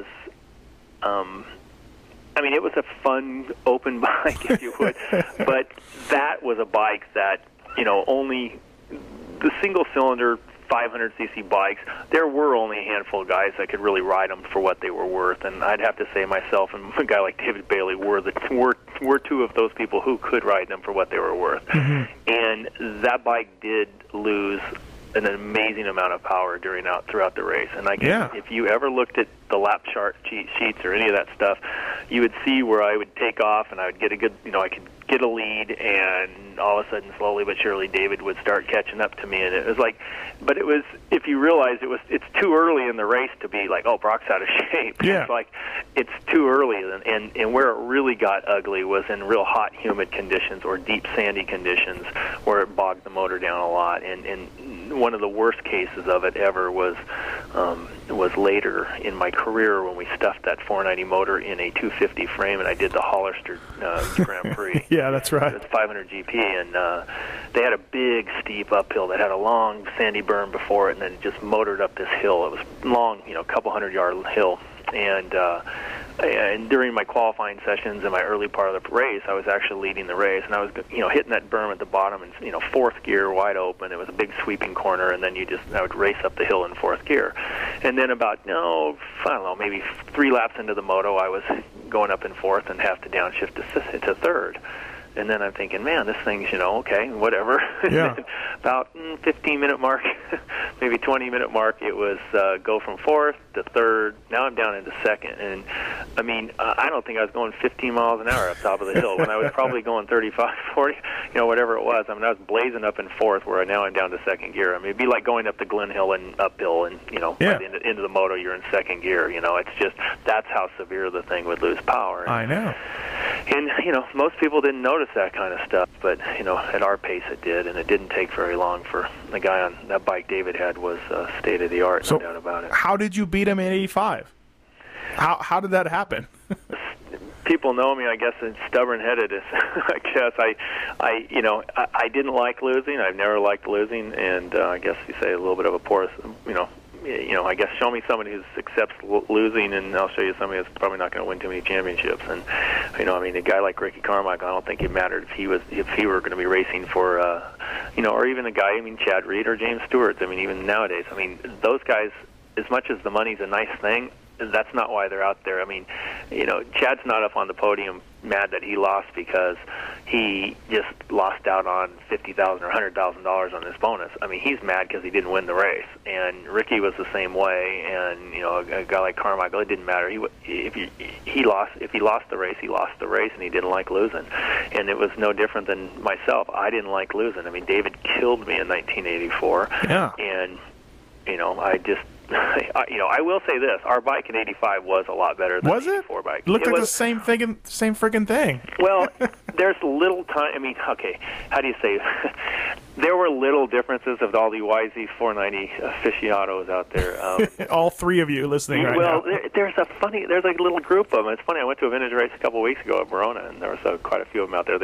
It was a fun open bike, if you would, but that was a bike that only. The single-cylinder 500cc bikes, there were only a handful of guys that could really ride them for what they were worth, and I'd have to say myself and a guy like David Bailey were 2 of those people who could ride them for what they were worth. And that bike did lose an amazing amount of power throughout the race. And if you ever looked at the lap chart sheets or any of that stuff, you would see where I would take off and I would get a good, I could get a lead, and all of a sudden, slowly but surely, David would start catching up to me. And it was like, but it was, if you realize it's too early in the race to be like, oh, Brock's out of shape. Yeah. It's like, it's too early. And where it really got ugly was in real hot, humid conditions or deep, sandy conditions where it bogged the motor down a lot. And one of the worst cases of it ever was later in my career when we stuffed that 490 motor in a 250 frame, and I did the Hollister Grand Prix. Yeah, that's right. It's 500 GP, and they had a big, steep uphill that had a long, sandy berm before it, and then it just motored up this hill. It was long, couple 100-yard hill, and during my qualifying sessions in my early part of the race, I was actually leading the race, and I was, hitting that berm at the bottom in, 4th gear, wide open. It was a big sweeping corner, and then I would race up the hill in 4th gear. And then about, maybe 3 laps into the moto, I was going up in 4th and have to downshift to 3rd. And then I'm thinking, man, this thing's, okay, whatever. Yeah. About 15-minute mark, maybe 20-minute mark, it was go from 4th to 3rd. Now I'm down into 2nd. And, I don't think I was going 15 miles an hour up top of the hill when I was probably going 35, 40, whatever it was. I was blazing up in 4th where now I'm down to 2nd gear. It'd be like going up the Glen Hill and uphill and, by the end of the moto, you're in 2nd gear. It's just, that's how severe the thing would lose power. I know. And, most people didn't notice that kind of stuff, but, at our pace it did, and it didn't take very long for the guy on that bike David had was state-of-the-art, no doubt about it. How did you beat him in 85? How did that happen? People know me, I guess, as stubborn-headed. I guess I didn't like losing. I've never liked losing, and I guess you say a little bit of a porous, I guess show me somebody who accepts losing, and I'll show you somebody that's probably not going to win too many championships. And a guy like Ricky Carmichael, I don't think it mattered if he were going to be racing for, or even a guy, Chad Reed or James Stewart. Even nowadays, those guys, as much as the money's a nice thing, that's not why they're out there. Chad's not up on the podium mad that he lost because he just lost out on $50,000 or $100,000 on this bonus. I mean, he's mad because he didn't win the race, and Ricky was the same way. And a guy like Carmichael, it didn't matter. If he lost the race, he lost the race, and he didn't like losing. And it was no different than myself. I didn't like losing. I mean, David killed me in 1984. Yeah. And I just. I will say this: our bike in '85 was a lot better than the '84 bike. It looked like the same friggin' thing. Well, there's little time. I mean, okay, how do you say? There were little differences of all the YZ490 aficionados out there. All three of you listening right now. Well, there's a little group of them. It's funny. I went to a vintage race a couple of weeks ago at Verona, and there was quite a few of them out there.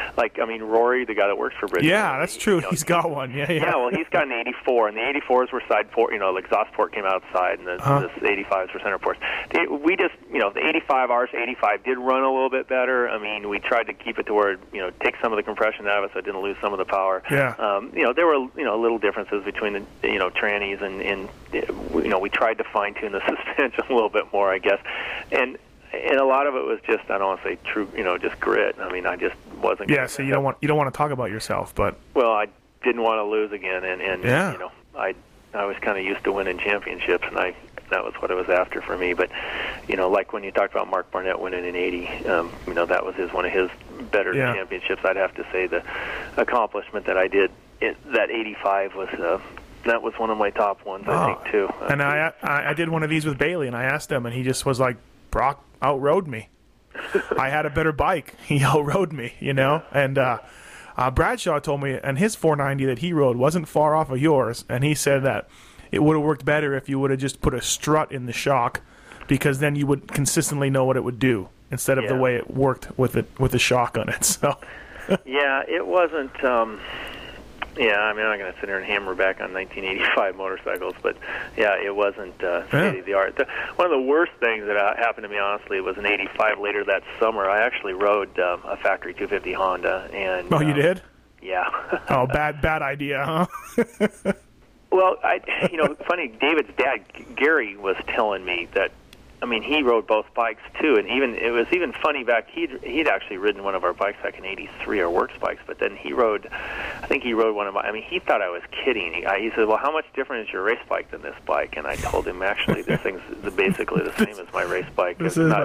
Rory, the guy that works for Bridgestone. Yeah, that's true. He's got one. Yeah. Yeah, well, he's got an '84, and the '84s were side port. The exhaust port came outside, and the 85s were center ports. We just, the 85, ours 85 did run a little bit better. I mean, we tried to keep it to where, take some of the compression out of it so it didn't lose some of the power. Yeah. There were, little differences between the, trannies, and we tried to fine-tune the suspension a little bit more, I guess. And a lot of it was just, I don't want to say true, just grit. I mean, I just wasn't. Yeah, so you don't want to talk about yourself, but. Well, I didn't want to lose again, and yeah. I was kind of used to winning championships, and that was what it was after for me. But, like when you talked about Mark Barnett winning in '80, that was one of his better championships. I'd have to say the accomplishment that I did that '85 was that was one of my top ones, I think, too. And I did one of these with Bailey, and I asked him, and he just was like, Brock outrode me. I had a better bike. He outrode me, and Bradshaw told me, and his 490 that he rode wasn't far off of yours, and he said that it would have worked better if you would have just put a strut in the shock, because then you would consistently know what it would do instead of the way it worked with the shock on it. So, yeah, it wasn't. I mean, I'm not going to sit here and hammer back on 1985 motorcycles, but it wasn't state of the art. One of the worst things that happened to me, honestly, was in '85. Later that summer, I actually rode a factory 250 Honda, and you did? Yeah. Oh, bad idea, huh? Well, funny. David's dad, Gary, was telling me that. I mean, he rode both bikes too, and it was even funny back. He'd actually ridden one of our bikes back in '83, our works bikes, but then I think he rode one of my. I mean, he thought I was kidding. He said, "Well, how much different is your race bike than this bike?" And I told him, actually, this thing's basically the same as my race bike.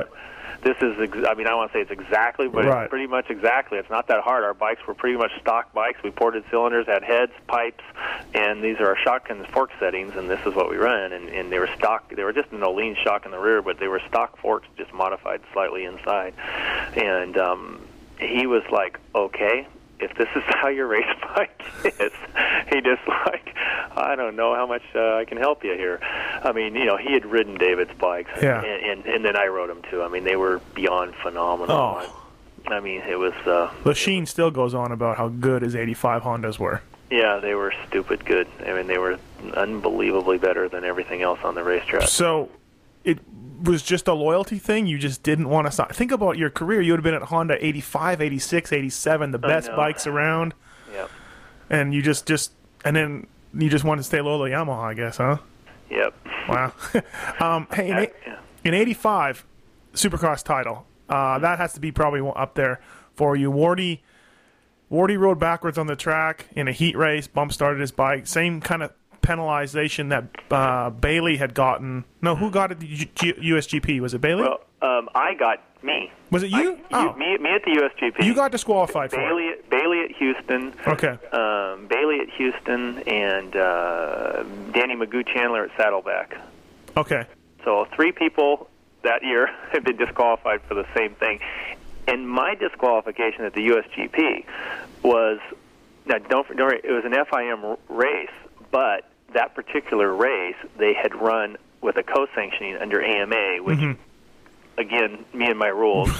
I mean, I want to say it's exactly, but it's pretty much exactly. It's not that hard. Our bikes were pretty much stock bikes. We ported cylinders, had heads, pipes, and these are our shock and fork settings, and this is what we ran. And they were stock. They were just an Olin shock in the rear, but they were stock forks, just modified slightly inside. And he was like, okay, if this is how your race bike is, he just like, I don't know how much I can help you here. I mean, he had ridden David's bikes, and then I rode them too. I mean, they were beyond phenomenal. Oh. I mean, it was. Lachine still goes on about how good his '85 Hondas were. Yeah, they were stupid good. I mean, they were unbelievably better than everything else on the racetrack. So, it was just a loyalty thing? You just didn't want to stop? Think about your career. You would have been at Honda 85, 86, 87, the best bikes around. Yep. And you just and then you just wanted to stay loyal to Yamaha, I guess, huh? Yep. Wow. Hey, in 85, Supercross title. That has to be probably up there for you. Wardy rode backwards on the track in a heat race, bump started his bike. Same kind of penalization that Bailey had gotten. No, who got it at the USGP? Was it Bailey? Well, I got me. Was it you? Me at the USGP. You got disqualified for it. Bailey at Houston. Okay. Bailey at Houston and Danny Magoo Chandler at Saddleback. Okay. So 3 people that year have been disqualified for the same thing. And my disqualification at the USGP was, now don't worry, it was an FIM race, but that particular race they had run with a co-sanctioning under AMA, which, again, me and my rules,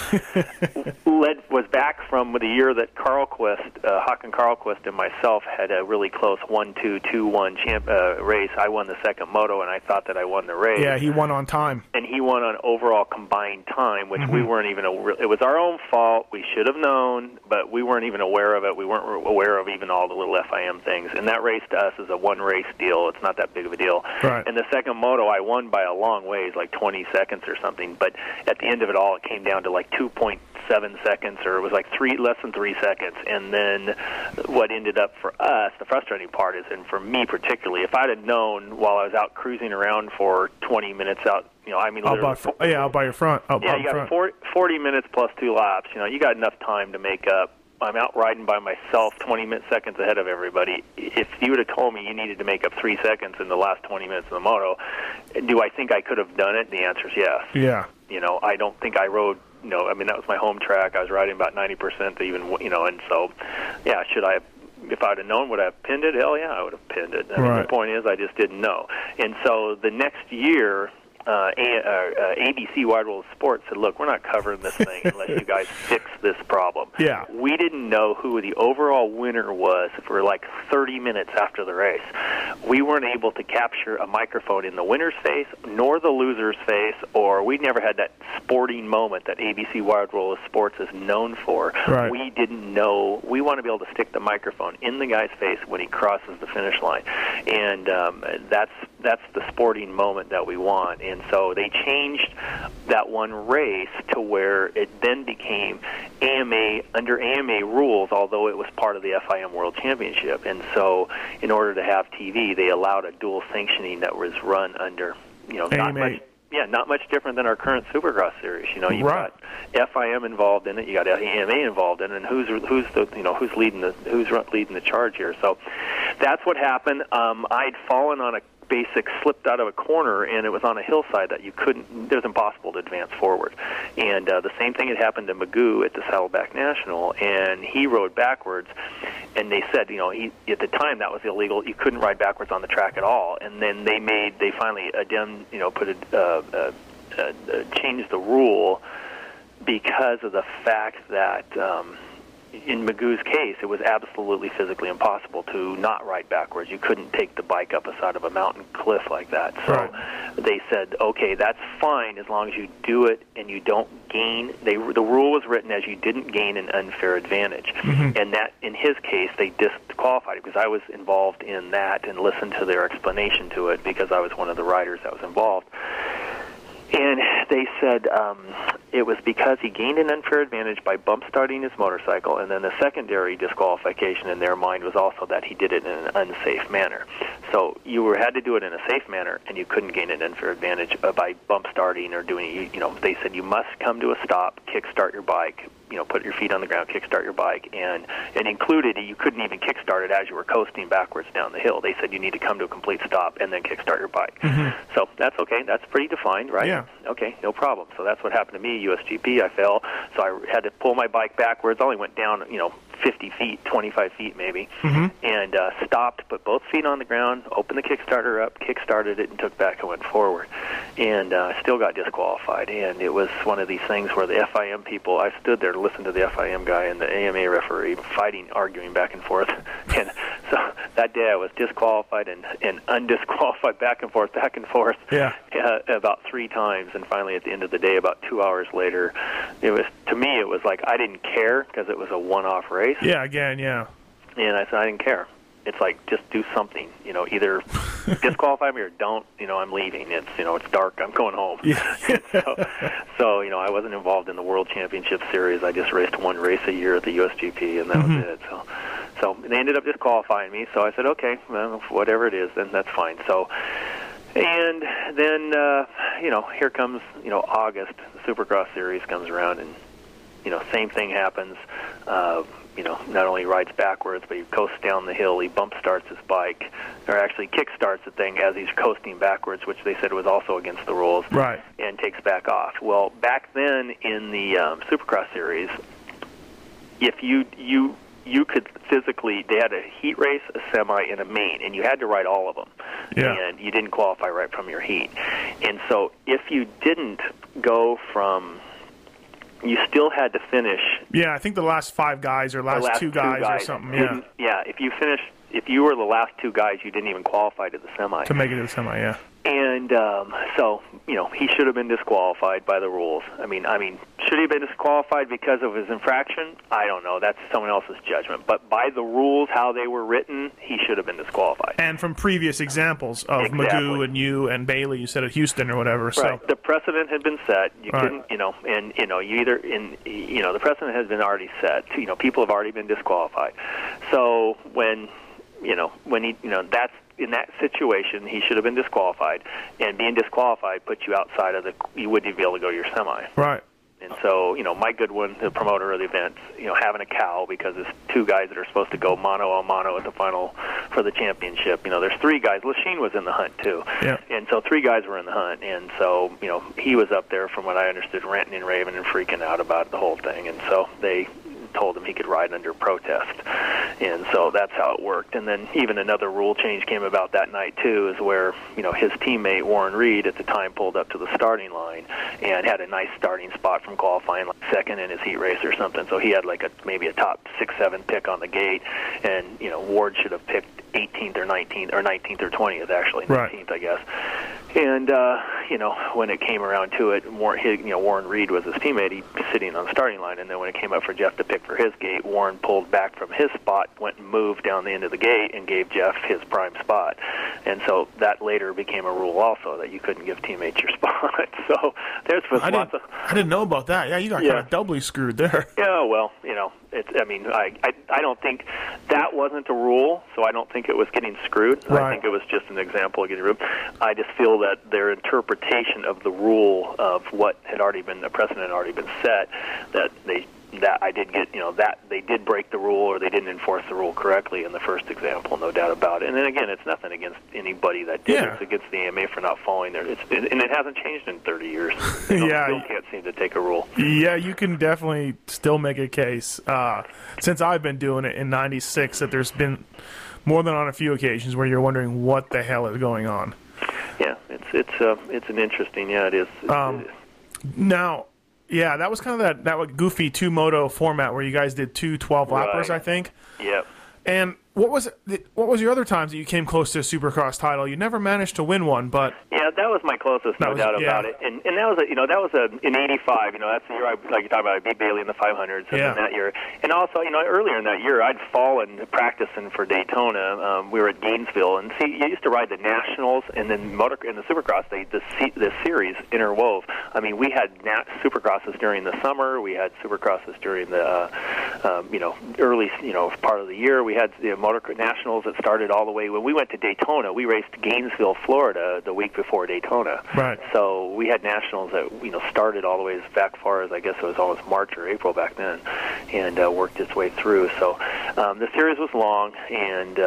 was back from the year that Håkan Karlquist and myself had a really close 1-2, 2-1 race. I won the second moto, and I thought that I won the race. Yeah, he won on time. And he won on overall combined time, which we weren't even it was our own fault. We should have known, but we weren't even aware of it. We weren't aware of even all the little FIM things. And that race to us is a one-race deal. It's not that big of a deal. Right. And the second moto, I won by a long ways, like 20 seconds or something. But at the end of it all, it came down to like 2.7 seconds, or it was like less than 3 seconds. And then what ended up for us, the frustrating part is, and for me particularly, if I'd have known while I was out cruising around for 20 minutes out, I mean, out by your front. You got 40 minutes plus 2 laps. You got enough time to make up. I'm out riding by myself 20 seconds ahead of everybody. If you would have told me you needed to make up 3 seconds in the last 20 minutes of the moto, do I think I could have done it? The answer is yes. Yeah. I don't think I rode, I mean, that was my home track. I was riding about 90% to even, and so, yeah, should I have, if I'd have known, would I have pinned it? Hell yeah, I would have pinned it. I mean, the point is, I just didn't know. And so the next year, ABC Wide World of Sports said, look, we're not covering this thing unless you guys fix this problem. Yeah. We didn't know who the overall winner was for like 30 minutes after the race. We weren't able to capture a microphone in the winner's face nor the loser's face, or we never had that sporting moment that ABC Wide World of Sports is known for. Right. We didn't know. We want to be able to stick the microphone in the guy's face when he crosses the finish line. And that's the sporting moment that we want. And so they changed that one race to where it then became under AMA rules, although it was part of the FIM World Championship. And so in order to have TV, they allowed a dual sanctioning that was run under, not much different than our current Supercross series. You've got FIM involved in it, you got AMA involved in it, and who's leading the charge here. So that's what happened. I'd fallen on a slipped out of a corner, and it was on a hillside that it was impossible to advance forward. And the same thing had happened to Magoo at the Saddleback National, and he rode backwards, and they said, at the time that was illegal. You couldn't ride backwards on the track at all. And then they finally changed the rule because of the fact that in Magoo's case, it was absolutely physically impossible to not ride backwards. You couldn't take the bike up a side of a mountain cliff like that. So they said, okay, that's fine as long as you do it and you don't gain. The rule was written as you didn't gain an unfair advantage. Mm-hmm. And that, in his case, they disqualified it because I was involved in that and listened to their explanation to it because I was one of the riders that was involved. And they said it was because he gained an unfair advantage by bump starting his motorcycle, and then the secondary disqualification in their mind was also that he did it in an unsafe manner. So you had to do it in a safe manner, and you couldn't gain an unfair advantage by bump starting or doing. They said you must come to a stop, kickstart your bike, put your feet on the ground, kickstart your bike, and it included you couldn't even kickstart it as you were coasting backwards down the hill. They said you need to come to a complete stop and then kickstart your bike. Mm-hmm. So that's okay. That's pretty defined, right? Yeah. Okay, no problem. So that's what happened to me. USGP, I fell, so I had to pull my bike backwards. I only went down, 50 feet, 25 feet maybe, and stopped, put both feet on the ground, opened the Kickstarter up, kickstarted it, and took back and went forward. And still got disqualified. And it was one of these things where the FIM people, I stood there to listen to the FIM guy and the AMA referee fighting, arguing back and forth. And so that day I was disqualified and undisqualified back and forth about 3 times. And finally at the end of the day, about 2 hours later, it was like I didn't care because it was a one-off race. Yeah, again, yeah. And I said, I didn't care. It's like, just do something, either disqualify me or don't, I'm leaving. It's dark, I'm going home. Yeah. so, I wasn't involved in the World Championship Series. I just raced one race a year at the USGP, and that was it. So they ended up disqualifying me, so I said, okay, well, whatever it is, then that's fine. So, and then, here comes, August, the Supercross Series comes around, and, same thing happens. Not only rides backwards, but he coasts down the hill. He bump starts his bike, or actually kick starts the thing as he's coasting backwards, which they said was also against the rules, right? And takes back off. Well, back then in the Supercross series, if you could physically, they had a heat race, a semi, and a main, and you had to ride all of them. Yeah. And you didn't qualify right from your heat. And so if you didn't go from, you still had to finish. Yeah, I think the last 5 guys or last two guys or something. Yeah. If you were the last 2 guys, you didn't even qualify to the semi. To make it to the semi, yeah. And so, he should have been disqualified by the rules. I mean, should he have been disqualified because of his infraction? I don't know. That's someone else's judgment. But by the rules, how they were written, he should have been disqualified. And from previous exampos of Magoo and you and Bailey, you said at Houston or whatever. Right. So The precedent had been set. You couldn't, the precedent has been already set. People have already been disqualified. So that's in that situation, he should have been disqualified, and being disqualified puts you outside of you wouldn't be able to go to your semi. Right. And so, Mike Goodwin, the promoter of the event, having a cow because there's two guys that are supposed to go mano a mano at the final for the championship. There's three guys. Lachine was in the hunt too. Yeah. And so three guys were in the hunt. And so, he was up there, from what I understood, ranting and raving and freaking out about the whole thing. And so they told him he could ride under protest. And so that's how it worked. And then even another rule change came about that night too, is where, his teammate Warren Reed at the time pulled up to the starting line and had a nice starting spot from qualifying, like second in his heat race or something. So he had like maybe a top 6-7 pick on the gate, and Ward should have picked 18th or 19th or 20th, actually 19th, I guess. And when it came around to it, Warren Reed was his teammate. He was sitting on the starting line, and then when it came up for Jeff to pick for his gate, Warren pulled back from his spot, went and moved down the end of the gate, and gave Jeff his prime spot. And so that later became a rule also, that you couldn't give teammates your spot. So I didn't know about that. Yeah, you got kind of doubly screwed there. Yeah, well, I don't think that wasn't a rule, so I don't think it was getting screwed. Right. I think it was just an example of getting screwed. I just feel that their interpretation of the rule of what had already been, the precedent had already been set, that they did break the rule, or they didn't enforce the rule correctly in the first example, no doubt about it. And then again, it's nothing against anybody that did. Yeah. It's against the AMA for not following and it hasn't changed in 30 years. They still can't seem to take a rule. Yeah, you can definitely still make a case. Since I've been doing it in '96, that there's been more than on a few occasions where you're wondering what the hell is going on. Yeah, it's an interesting. Yeah, it is. Now. Yeah, that was kind of that goofy two-moto format where you guys did two 12-lappers, I think. Yep. And what was your other times that you came close to a Supercross title? You never managed to win one, but yeah, that was my closest, no doubt about it. And that was in '85. That's the year like you talked about. I beat Bailey in the 500s in that year. And also, earlier in that year, I'd fallen practicing for Daytona. We were at Gainesville, and you used to ride the Nationals and then in the Supercross. The series interwove. I mean, we had Supercrosses during the summer. We had Supercrosses during the early part of the year. We had the Motor Nationals that started all the way. When we went to Daytona, we raced Gainesville, Florida the week before Daytona. Right. So we had Nationals that started all the way back far as, I guess it was almost March or April back then, and worked its way through. So the series was long, and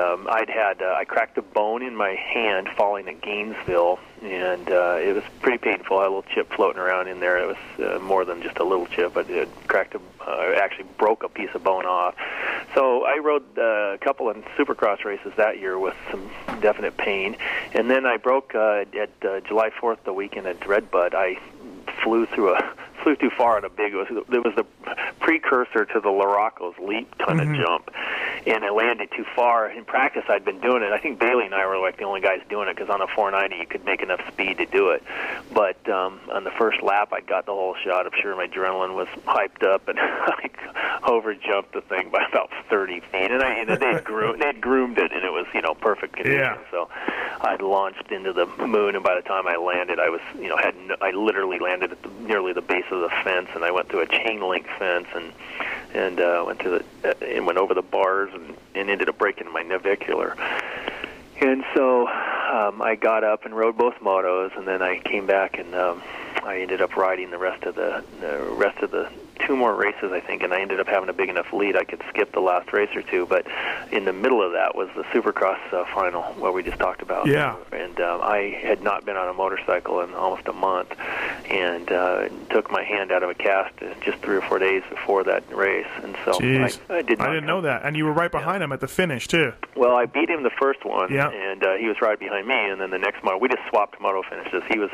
I cracked a bone in my hand falling at Gainesville, and it was pretty painful. I had a little chip floating around in there. It was more than just a little chip. I actually broke a piece of bone off. So I rode a couple of Supercross races that year with some definite pain, and then I broke at July 4th, the weekend at Redbud. I flew too far on a big. It was the precursor to the Larocco's leap kind of jump, and I landed too far. In practice, I'd been doing it. I think Bailey and I were like the only guys doing it, because on a 490 you could make enough speed to do it. But on the first lap, I got the whole shot. I'm sure my adrenaline was hyped up, and I over-jumped the thing by about 30 feet. And they'd groomed it, and it was perfect condition. Yeah. So I'd launched into the moon, and by the time I landed, I was I literally landed at nearly the base of the fence, and I went through a chain link fence and went over the bars and ended up breaking my navicular. And so I got up and rode both motos, and then I came back and I ended up riding the rest of the two more races, I think, and I ended up having a big enough lead I could skip the last race or two. But in the middle of that was the Supercross final, where we just talked about. Yeah. And I had not been on a motorcycle in almost a month, and took my hand out of a cast just 3 or 4 days before that race. And so I didn't know that. And you were right behind him at the finish too. Well, I beat him the first one, yeah. And he was right behind me. And then the next moto, we just swapped moto finishes. He was,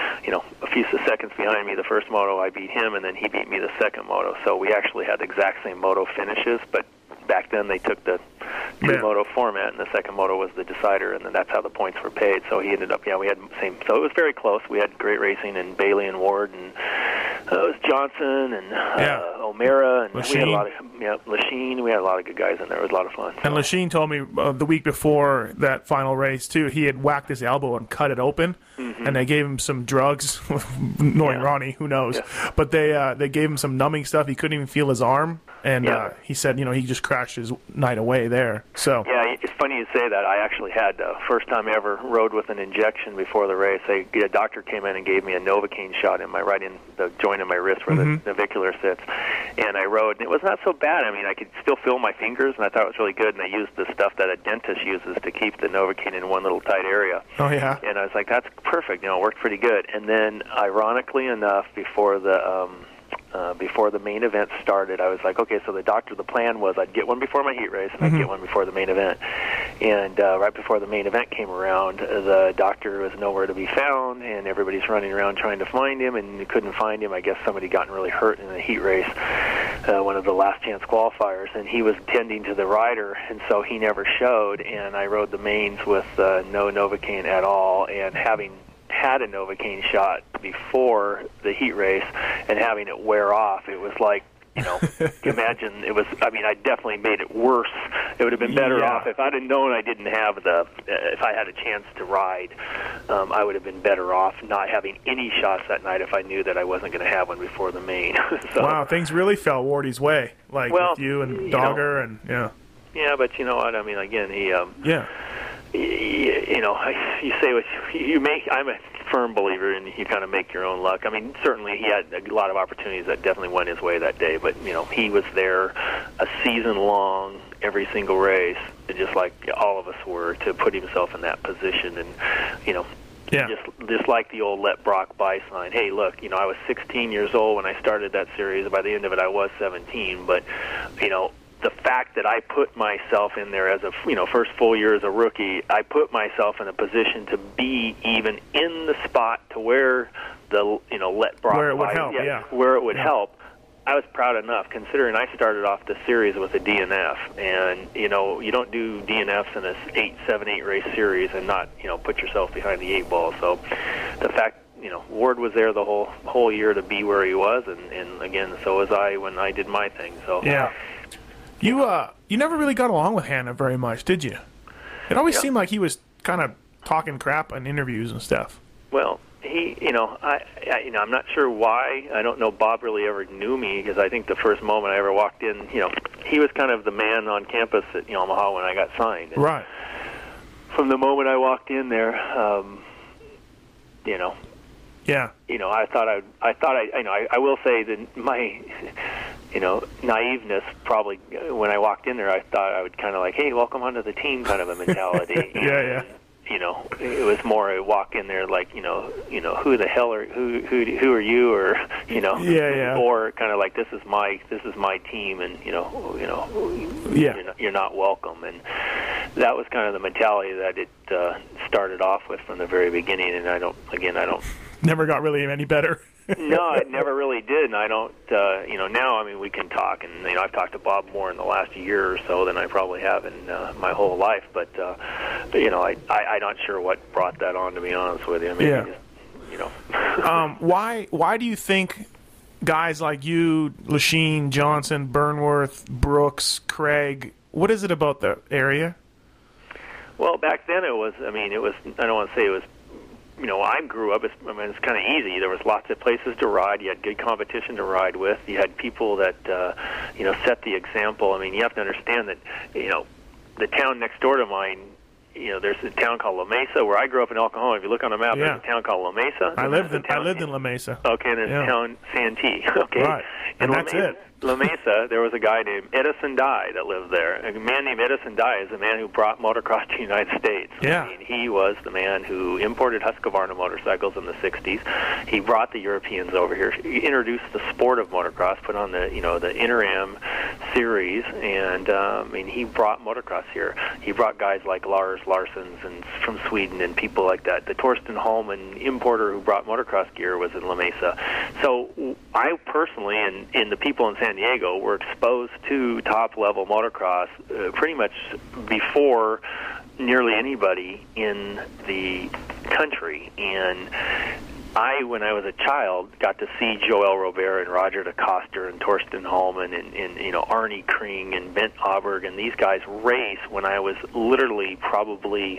a few seconds behind me the first moto. I beat him, and then he beat me the second moto. So we actually had the exact same moto finishes, but back then they took the two-moto format, and the second moto was the decider, and then that's how the points were paid. So he ended up, we had the same. So it was very close. We had great racing, and Bailey and Ward, and it was Johnson and O'Mara, and Lachine. we had a lot of Lachine. We had a lot of good guys in there. It was a lot of fun. And Lachine told me the week before that final race too, he had whacked his elbow and cut it open, and they gave him some drugs. Knowing Ronnie, who knows? Yeah. But they gave him some numbing stuff. He couldn't even feel his arm, and he said, he just crashed his night away there. So yeah, it's funny you say that. I actually had first time I ever rode with an injection before the race. A doctor came in and gave me a Novocaine shot in my right in the joint in my wrist where the navicular sits, and I rode, and it was not so bad. I mean, I could still feel my fingers, and I thought it was really good. And I used the stuff that a dentist uses to keep the Novocaine in one little tight area. Oh yeah. And I was like, that's perfect. It worked pretty good. And then, ironically enough, before the main event started, I was like, okay, so the plan was I'd get one before my heat race, and I'd get one before the main event. And right before the main event came around, the doctor was nowhere to be found, and everybody's running around trying to find him, and you couldn't find him. I guess somebody gotten really hurt in the heat race, one of the last chance qualifiers, and he was tending to the rider, and so he never showed, and I rode the mains with no Novocaine at all, and having had a Novocaine shot before the heat race and having it wear off, it was like, imagine it was, I definitely made it worse. It would have been better off if I'd have known I didn't have if I had a chance to ride, I would have been better off not having any shots that night if I knew that I wasn't going to have one before the main. So, wow, things really fell Wardy's way, with you and Dogger, and Yeah, but you know what, again, he, you say what you make. I'm a firm believer in you kind of make your own luck. Certainly he had a lot of opportunities that definitely went his way that day, but he was there a season long, every single race, just like all of us were, to put himself in that position, and just like the old "Let Brock Buy" sign. Hey, look, I was 16 years old when I started that series. By the end of it, I was 17, but the fact that I put myself in there as a first full year as a rookie, I put myself in a position to be even in the spot to where the let Brock where it would help, where it would help. I was proud enough, considering I started off the series with a DNF, and you don't do DNFs in a 7-8 race series and not put yourself behind the 8 ball. So the fact Ward was there the whole year to be where he was, and again, so was I when I did my thing. So yeah. You never really got along with Hannah very much, did you? It always seemed like he was kind of talking crap in interviews and stuff. Well, he, I'm not sure why. I don't know Bob really ever knew me, because I think the first moment I ever walked in, he was kind of the man on campus at Yamaha when I got signed. And right. From the moment I walked in there, Yeah. I will say that my, naiveness probably, when I walked in there, I thought I would kind of like, hey, welcome onto the team kind of a mentality. Yeah. It was more a walk in there like, who the hell are, who are you, or, or kind of like, this is my team, and, you're not welcome. And that was kind of the mentality that it started off with from the very beginning, and I don't never got really any better. No, it never really did, and I don't, now, we can talk, and, I've talked to Bob more in the last year or so than I probably have in my whole life, but I'm not sure what brought that on, to be honest with you. Why do you think guys like you, Lachine, Johnson, Burnworth, Brooks, Craig, what is it about the area? Well, back then it was, I don't want to say it was, I grew up, it's kind of easy. There was lots of places to ride. You had good competition to ride with. You had people that, set the example. You have to understand that, the town next door to mine, there's a town called La Mesa, where I grew up in El Cajon. If you look on the map, there's a town called La Mesa. I lived in La Mesa. Okay, and there's a town, Santee. Okay. Right. And that's it. La Mesa, there was a guy named Edison Dye that lived there. A man named Edison Dye is the man who brought motocross to the United States. Yeah. He was the man who imported Husqvarna motorcycles in the 60s. He brought the Europeans over here. He introduced the sport of motocross, put on the Inter-Am series, and he brought motocross here. He brought guys like Lars Larssons and from Sweden and people like that. The Torsten Holman importer who brought motocross gear was in La Mesa. So I personally and the people in San Diego were exposed to top-level motocross pretty much before nearly anybody in the country. And when I was a child, got to see Joel Robert and Roger DeCoster and Torsten Holman and Arnie Kring and Bent Auberg and these guys race when I was literally probably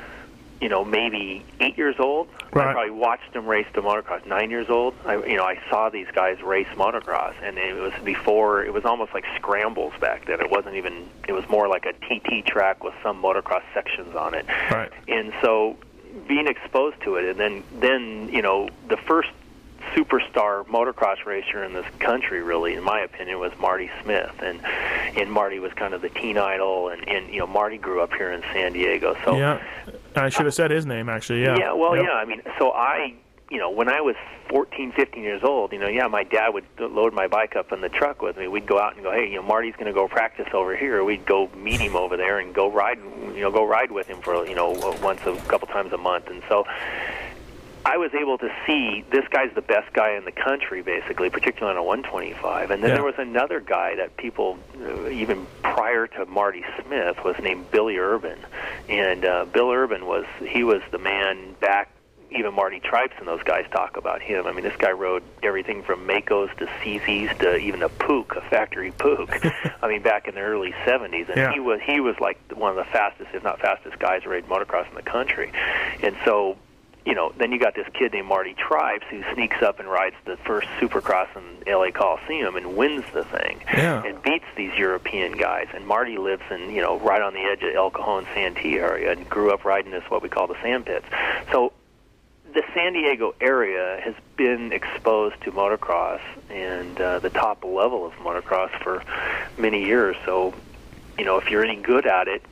maybe 8 years old. Right. I probably watched them race the motocross 9 years old. I saw these guys race motocross, and it was almost like scrambles back then. It was more like a TT track with some motocross sections on it. Right. And so being exposed to it, and then the first superstar motocross racer in this country, really, in my opinion, was Marty Smith, and Marty was kind of the teen idol, and Marty grew up here in San Diego. So yeah, I should have said his name actually. Yeah. Yeah. Well, Yep. yeah. I mean, so when I was 14, 15 years old, my dad would load my bike up in the truck with me. We'd go out and go, hey, Marty's going to go practice over here. We'd go meet him over there and go ride with him for a couple times a month. And so I was able to see this guy's the best guy in the country, basically, particularly on a 125. And then there was another guy that people, even prior to Marty Smith, was named Billy Urban. And Bill Urban was the man back. Even Marty Tripes and those guys talk about him. I mean, this guy rode everything from Makos to CZs to even a Puch, a factory Puch. I mean, back in the early 70s, and he was like one of the fastest, if not fastest, guys to ride motocross in the country. And so, then you got this kid named Marty Tripes who sneaks up and rides the first Supercross in LA Coliseum and wins the thing, and beats these European guys. And Marty lives in right on the edge of El Cajon, Santee area, and grew up riding this what we call the sand pits. So the San Diego area has been exposed to motocross and the top level of motocross for many years. So, if you're any good at it,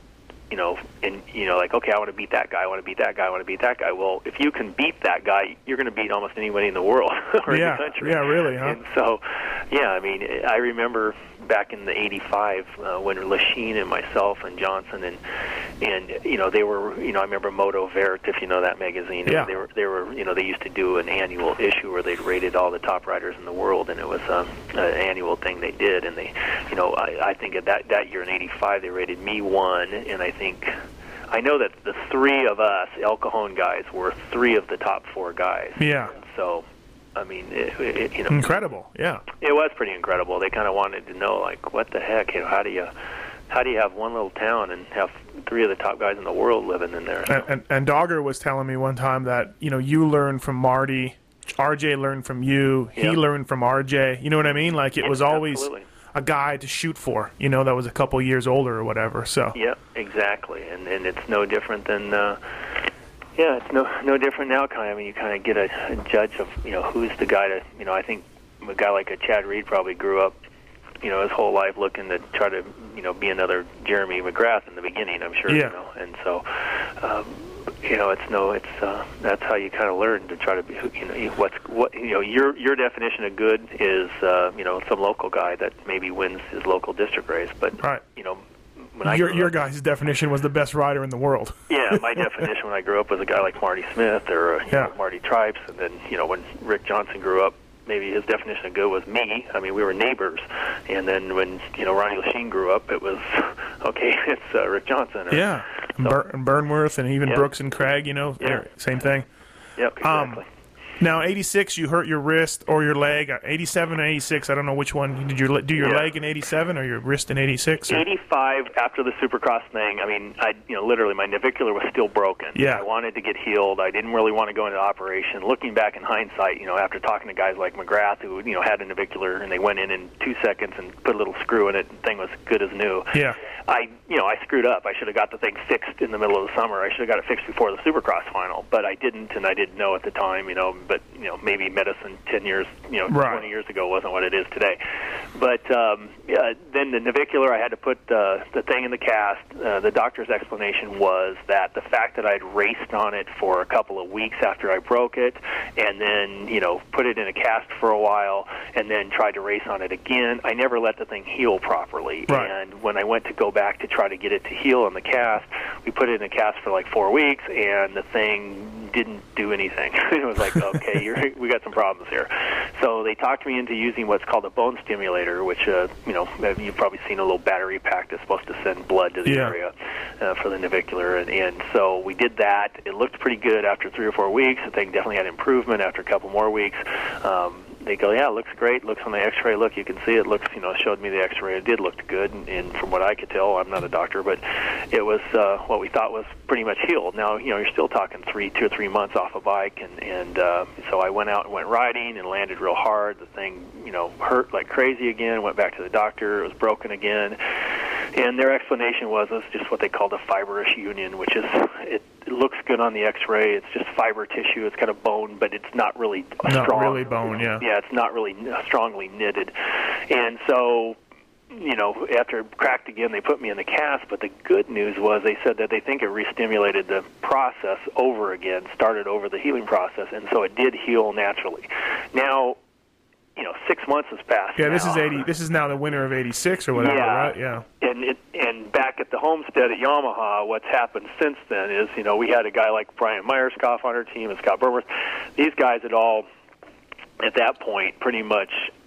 like, okay, I want to beat that guy, I want to beat that guy, I want to beat that guy. Well, if you can beat that guy, you're going to beat almost anybody in the world or in the country. Yeah, really, huh? And so, I mean, I remember back in the '85 when Lachine and myself and Johnson and they were, I remember Moto Vert, if you know that magazine. Yeah. They were they used to do an annual issue where they'd rated all the top riders in the world, and it was an annual thing they did. And they, I think at that year in '85 they rated me 1, and I know that the three of us El Cajon guys were 3 of the top 4 guys. Yeah. So, I mean, incredible. Yeah. It was pretty incredible. They kind of wanted to know, like, what the heck? How do you have one little town and have 3 of the top guys in the world living in there? And Dogger was telling me one time that you learned from Marty, RJ learned from you, he learned from RJ. You know what I mean? Like, it was always a guy to shoot for, that was a couple years older or whatever. So. Yep, exactly. And it's no different than. It's no different now. I mean, you kind of get a judge of who's the guy to. I think a guy like a Chad Reed probably grew up his whole life looking to try to be another Jeremy McGrath in the beginning, I'm sure. And so that's how you kind of learn to try to be your definition of good is some local guy that maybe wins his local district race, but right. Your guy's definition was the best rider in the world. Yeah, my definition when I grew up was a guy like Marty Smith or Marty Tripes, and then when Rick Johnson grew up, maybe his definition of good was me. I mean, we were neighbors. And then when Ronnie Lachine grew up, it was okay. It's Rick Johnson. And Burnworth, and even Brooks and Craig. Same thing. Yep, exactly. Now, 86, you hurt your wrist or your leg. 87 or 86, I don't know which one. Did you do your leg in 87 or your wrist in 86? 85, after the Supercross thing, I mean, literally my navicular was still broken. Yeah. I wanted to get healed. I didn't really want to go into operation. Looking back in hindsight, after talking to guys like McGrath who, had a navicular and they went in 2 seconds and put a little screw in it and the thing was good as new. Yeah. I screwed up. I should have got the thing fixed in the middle of the summer. I should have got it fixed before the Supercross final, but I didn't, and I didn't know at the time, but maybe medicine 10 years, 20 years ago wasn't what it is today. But then the navicular, I had to put the thing in the cast. The doctor's explanation was that the fact that I'd raced on it for a couple of weeks after I broke it, and then put it in a cast for a while, and then tried to race on it again, I never let the thing heal properly. Right. And when I went to go back to try to get it to heal in the cast, we put it in a cast for like 4 weeks, and the thing didn't do anything. It was like, okay, we got some problems here. So they talked me into using what's called a bone stimulator, which, you've probably seen a little battery pack that's supposed to send blood to the area for the navicular. And so we did that. It looked pretty good after 3 or 4 weeks. The thing definitely had improvement after a couple more weeks. They go, yeah, it looks great. Looks on the X-ray. Look, you can see it. Looks, showed me the X-ray. It did look good, and from what I could tell, I'm not a doctor, but it was what we thought was pretty much healed. Now, you're still talking 2 or 3 months off a bike, and so I went out and went riding and landed real hard. The thing, hurt like crazy again. Went back to the doctor. It was broken again, and their explanation was it's just what they called a fibrous union, which is it looks good on the X-ray. It's just fiber tissue. It's kind of bone, but it's not really strong. Not really bone, yeah. Yeah, it's not really strongly knitted. And so, after it cracked again, they put me in the cast. But the good news was they said that they think it re-stimulated the process over again, started over the healing process, and so it did heal naturally. Now, 6 months has passed. Yeah, now. This is now the winter of '86 or whatever, right? Yeah. And back at the homestead at Yamaha, what's happened since then is, we had a guy like Brian Myerscough on our team and Scott Burworth. These guys had all, at that point, pretty much,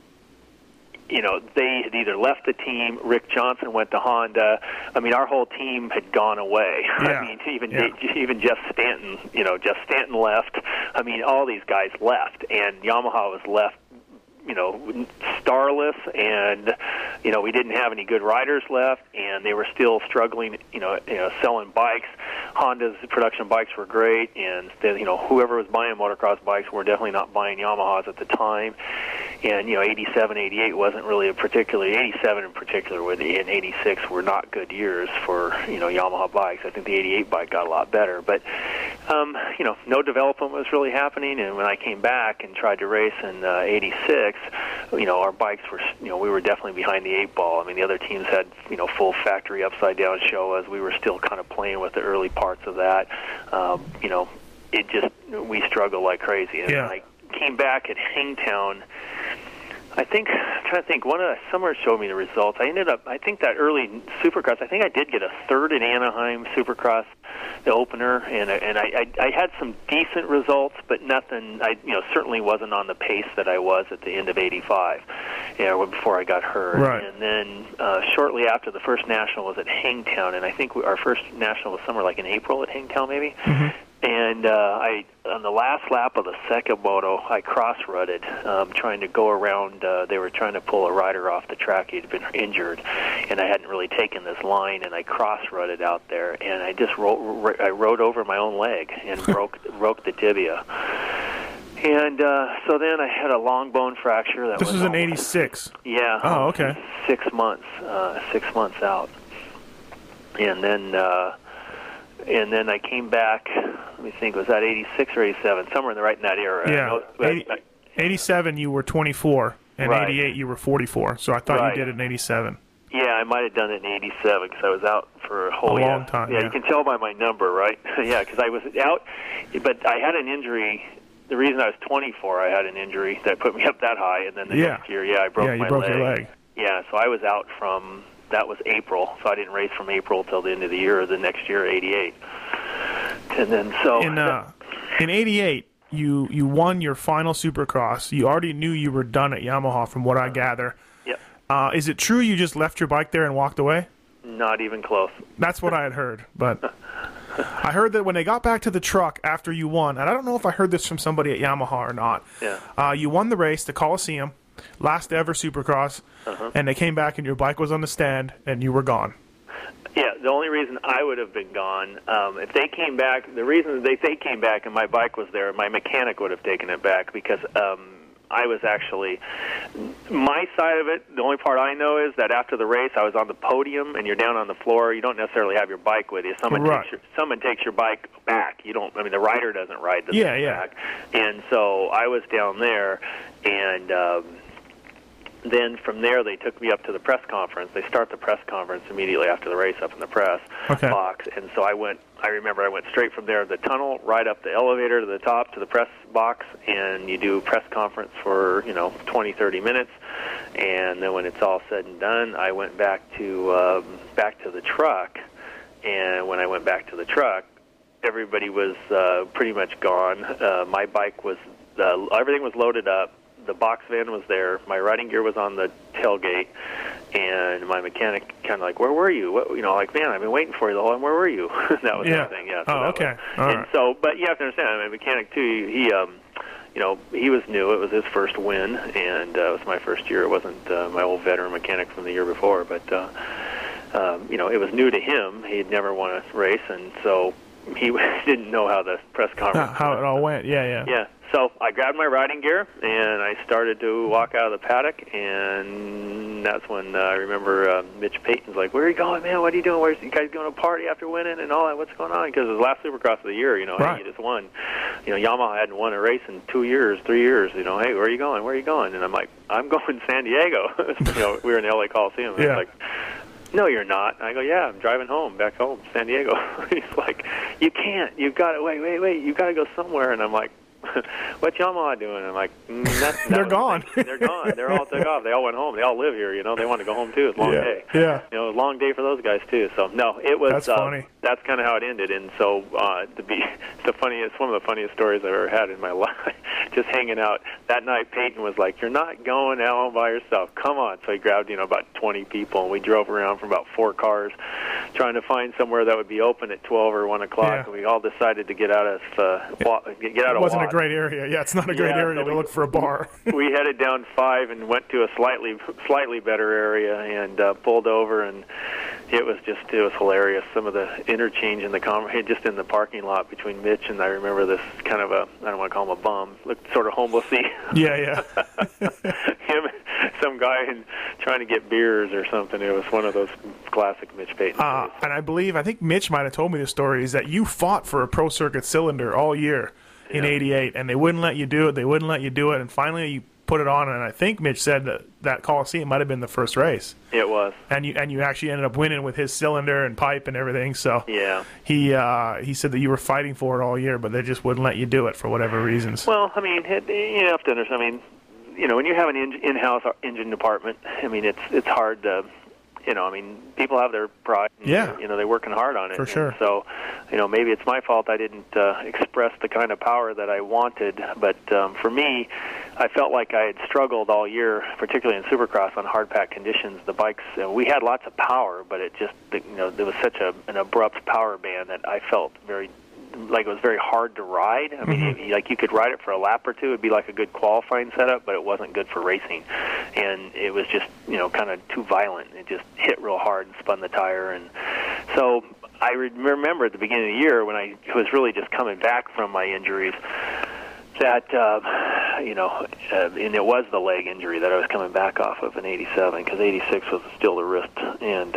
they had either left the team. Rick Johnson went to Honda. I mean, our whole team had gone away. Yeah. I mean, even Jeff Stanton, Jeff Stanton left. I mean, all these guys left, and Yamaha was left, starless, and we didn't have any good riders left, and they were still struggling, selling bikes. Honda's production bikes were great, and whoever was buying motocross bikes were definitely not buying Yamahas at the time. And 87, 88 wasn't really a particularly 87 in particular, and 86 were not good years for Yamaha bikes. I think the 88 bike got a lot better, but no development was really happening. And when I came back and tried to race in 86, our bikes were, we were definitely behind the 8 ball. I mean, the other teams had, full factory upside down Showas. We were still kind of playing with the early parts of that. It just, we struggled like crazy. And yeah. I came back at Hangtown. I'm trying to think, one of the summers showed me the results. I think that early Supercross, I think I did get a third at Anaheim Supercross, the opener, and I had some decent results, but nothing, certainly wasn't on the pace that I was at the end of 85, before I got hurt. Right. And then shortly after, the first national was at Hangtown, and I think our first national was somewhere like in April at Hangtown, maybe. Mm-hmm. And on the last lap of the second moto, I cross-rutted, trying to go around. They were trying to pull a rider off the track. He'd been injured, and I hadn't really taken this line, and I cross-rutted out there, and I just rode over my own leg and broke the tibia. And so then I had a long bone fracture. This was in 86. Yeah. Oh, okay. 6 months. 6 months out. And then I came back, let me think, was that 86 or 87? Somewhere in that era. Yeah. 87, you were 24, and right. 88, you were 44. So I thought right. you did it in 87. Yeah, I might have done it in 87 because I was out for a whole long time. Yeah, you can tell by my number, right? Yeah, because I was out, but I had an injury. The reason I was 24, I had an injury that put me up that high, and then the next year, I broke my leg. Yeah, you broke your leg. Yeah, so I was out from... That was April, so I didn't race from April till the end of the year, or the next year, 88. And then so... In 88, you won your final Supercross. You already knew you were done at Yamaha, from what I gather. Yep. Is it true you just left your bike there and walked away? Not even close. That's what I had heard, but... I heard that when they got back to the truck after you won, and I don't know if I heard this from somebody at Yamaha or not, you won the race, the Coliseum, last ever Supercross, and they came back and your bike was on the stand and you were gone. Yeah, the only reason I would have been gone, if they came back, the reason they came back and my bike was there, my mechanic would have taken it back because I was actually, my side of it, the only part I know is that after the race I was on the podium and you're down on the floor. You don't necessarily have your bike with you. Someone takes your bike back. You don't, the rider doesn't ride the thing back. And so I was down there, and then from there they took me up to the press conference. They start the press conference immediately after the race up in the press box. And so I remember I went straight from there to the tunnel, right up the elevator to the top to the press box, and you do a press conference for 20, 30 minutes. And then when it's all said and done, I went back to the truck, And when I went back to the truck, everybody was pretty much gone. My bike was, everything was loaded up. The box van was there. My riding gear was on the tailgate, and my mechanic kind of like, "Where were you?" What, like, man, I've been waiting for you the whole time. Where were you? That was the thing. Yeah. So okay. So, but you have to understand, my mechanic too. He was new. It was his first win, and it was my first year. It wasn't my old veteran mechanic from the year before, but it was new to him. He'd never won a race, and so he didn't know how the press conference how it all went. Yeah. So I grabbed my riding gear, and I started to walk out of the paddock, and that's when I remember Mitch Payton's like, "Where are you going, man? What are you doing? Where's you guys going to party after winning and all that? What's going on?" Because it was the last Supercross of the year, right. Hey, you just won. Yamaha hadn't won a race in 2 years, 3 years. Hey, where are you going? Where are you going? And I'm like, "I'm going to San Diego." We were in the LA Coliseum. And I was like, "No, you're not." I go, "Yeah, I'm driving back home, San Diego." He's like, "You can't. You've got to, wait. You've got to go somewhere." And I'm like, "What's Yamaha doing?" I'm like, they're gone. They're gone. They're all took off. They all went home. They all live here. They want to go home too. It's a long day. Yeah. A long day for those guys too. So no, it was. That's funny. That's kind of how it ended. And so it's one of the funniest stories I've ever had in my life. Just hanging out that night. Peyton was like, "You're not going out by yourself. Come on." So he grabbed about 20 people, and we drove around from about 4 cars, trying to find somewhere that would be open at 12 or 1 o'clock. Yeah. And we all decided to get out of It wasn't a great area. Yeah, it's not a great area to look for a bar. We headed down 5 and went to a slightly better area and pulled over, and it was hilarious. Some of the interchange in just in the parking lot between Mitch and I remember this kind of I don't want to call him a bum, looked sort of homelessy. Yeah. Him, some guy trying to get beers or something. It was one of those classic Mitch Payton stories. And I think Mitch might have told me the story, is that you fought for a Pro Circuit cylinder all year in '88, and they wouldn't let you do it. And finally you put it on, and I think Mitch said that Coliseum might have been the first race. It was. And you actually ended up winning with his cylinder and pipe and everything. So yeah, he said that you were fighting for it all year, but they just wouldn't let you do it for whatever reasons. Well, you have to understand. When you have an in-house engine department, it's hard to. People have their pride. And, they're working hard on it. For sure. And so, maybe it's my fault I didn't express the kind of power that I wanted. But for me, I felt like I had struggled all year, particularly in Supercross on hard pack conditions. The bikes, we had lots of power, but it just, there was such an abrupt power band that I felt it was very hard to ride. You could ride it for a lap or two. It'd be like a good qualifying setup, but it wasn't good for racing. And it was just, kind of too violent. It just hit real hard and spun the tire. And so I remember at the beginning of the year when I was really just coming back from my injuries that, and it was the leg injury that I was coming back off of in '87, because '86 was still the wrist. And,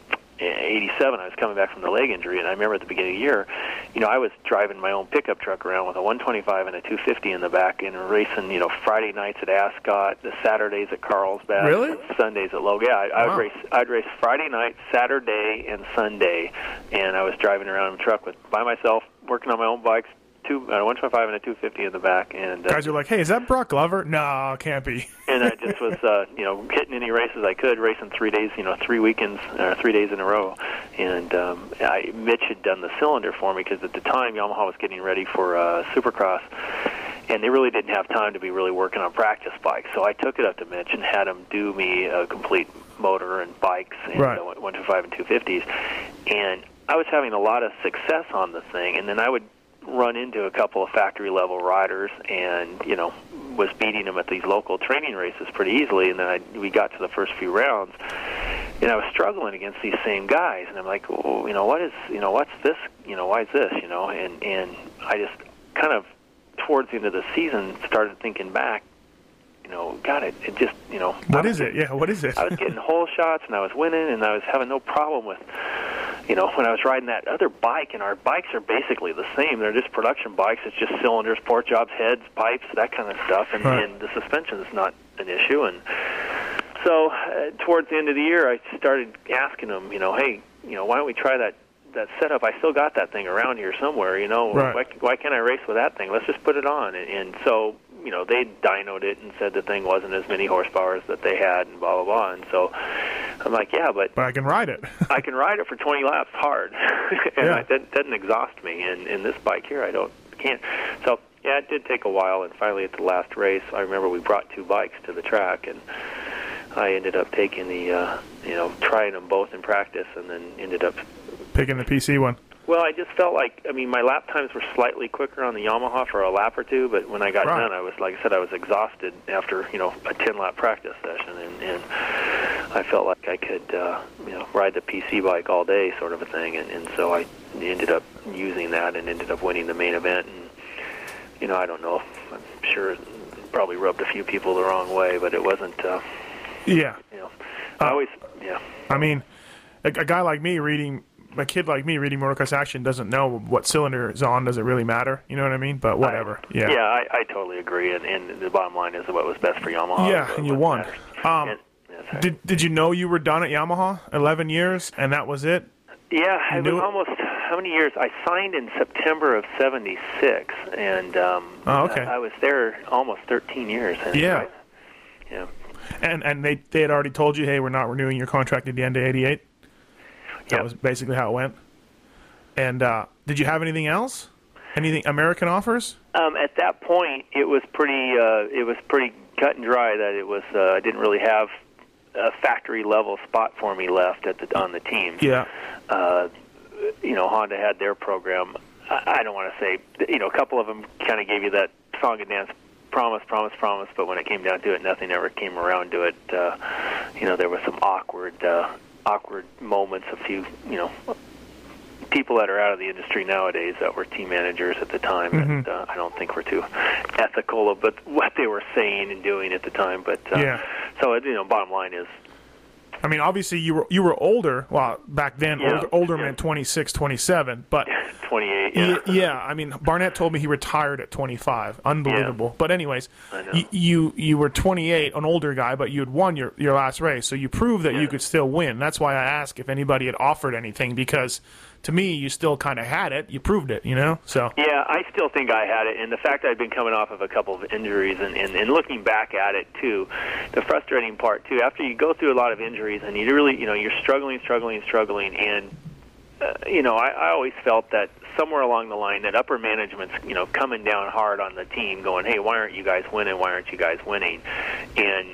87, I was coming back from the leg injury, and I remember at the beginning of the year, I was driving my own pickup truck around with a 125 and a 250 in the back and racing, Friday nights at Ascot, the Saturdays at Carlsbad, really? And Sundays at Logan. Yeah, I'd race Friday night, Saturday, and Sunday, and I was driving around in the truck by myself, working on my own bikes, a 125 and a 250 in the back. And guys are like, "Hey, is that Brock Glover?" No, can't be. And I just was, hitting any races I could, racing 3 days, 3 weekends, 3 days in a row. And Mitch had done the cylinder for me because at the time Yamaha was getting ready for Supercross, and they really didn't have time to be really working on practice bikes. So I took it up to Mitch and had him do me a complete motor and bikes and 125 and 250s. And I was having a lot of success on the thing, and then I would run into a couple of factory level riders and was beating them at these local training races pretty easily, and then we got to the first few rounds and I was struggling against these same guys, and I'm like, well, what's this, why is this, and I just kind of towards the end of the season started thinking back, God, it just, what is it? Yeah, what is it? I was getting hole shots and I was winning, and I was having no problem with, when I was riding that other bike, and our bikes are basically the same. They're just production bikes. It's just cylinders, port jobs, heads, pipes, that kind of stuff, and the suspension is not an issue. And so towards the end of the year, I started asking them, hey, why don't we try that setup? I still got that thing around here somewhere, why can't I race with that thing? Let's just put it on. And so, they dynoed it and said the thing wasn't as many horsepower as that they had, and blah, blah, blah. And so I'm like, yeah, but I can ride it. I can ride it for 20 laps hard, and Yeah. that doesn't exhaust me. And this bike here, can't. So yeah, it did take a while, and finally at the last race, I remember we brought 2 bikes to the track, and I ended up taking the trying them both in practice, and then ended up Picking the PC one. Well, I just felt like, I mean, my lap times were slightly quicker on the Yamaha for a lap or two, but when I got done, I was, like I said, I was exhausted after, a 10-lap practice session, and I felt like I could, ride the PC bike all day sort of a thing, and so I ended up using that and ended up winning the main event, and, I don't know, I'm sure it probably rubbed a few people the wrong way, but it wasn't, Yeah. I mean, a guy like me a kid like me reading Motocross Action doesn't know what cylinder is on. Does it really matter? You know what I mean? But whatever. I totally agree. And the bottom line is what was best for Yamaha. Yeah, and you won. Did you know you were done at Yamaha? 11 years, and that was it? Yeah, it was almost, how many years? I signed in September of 76, and I was there almost 13 years. Yeah. Yeah. And they had already told you, hey, we're not renewing your contract at the end of 88? That was basically how it went. And did you have anything else? Anything American offers? At that point, it was pretty cut and dry that it was. I didn't really have a factory level spot for me left on the team. Yeah. Honda had their program. I don't want to say. A couple of them kind of gave you that song and dance. Promise, but when it came down to it, nothing ever came around to it. There was some awkward moments. A few, people that are out of the industry nowadays that were team managers at the time that I don't think were too ethical of what they were saying and doing at the time. But so bottom line is, I mean, obviously you were older. Well, back then, older meant 26, 27, but 28. Yeah. I mean, Barnett told me he retired at 25. Unbelievable. Yeah. But anyways, you were 28, an older guy, but you had won your last race, so you proved that you could still win. That's why I asked if anybody had offered anything, because to me, you still kind of had it. You proved it, So yeah, I still think I had it, and the fact I'd been coming off of a couple of injuries, and looking back at it too, the frustrating part too. After you go through a lot of injuries, and you really, you're struggling, and I always felt that somewhere along the line, that upper management's, coming down hard on the team, going, hey, why aren't you guys winning? Why aren't you guys winning? And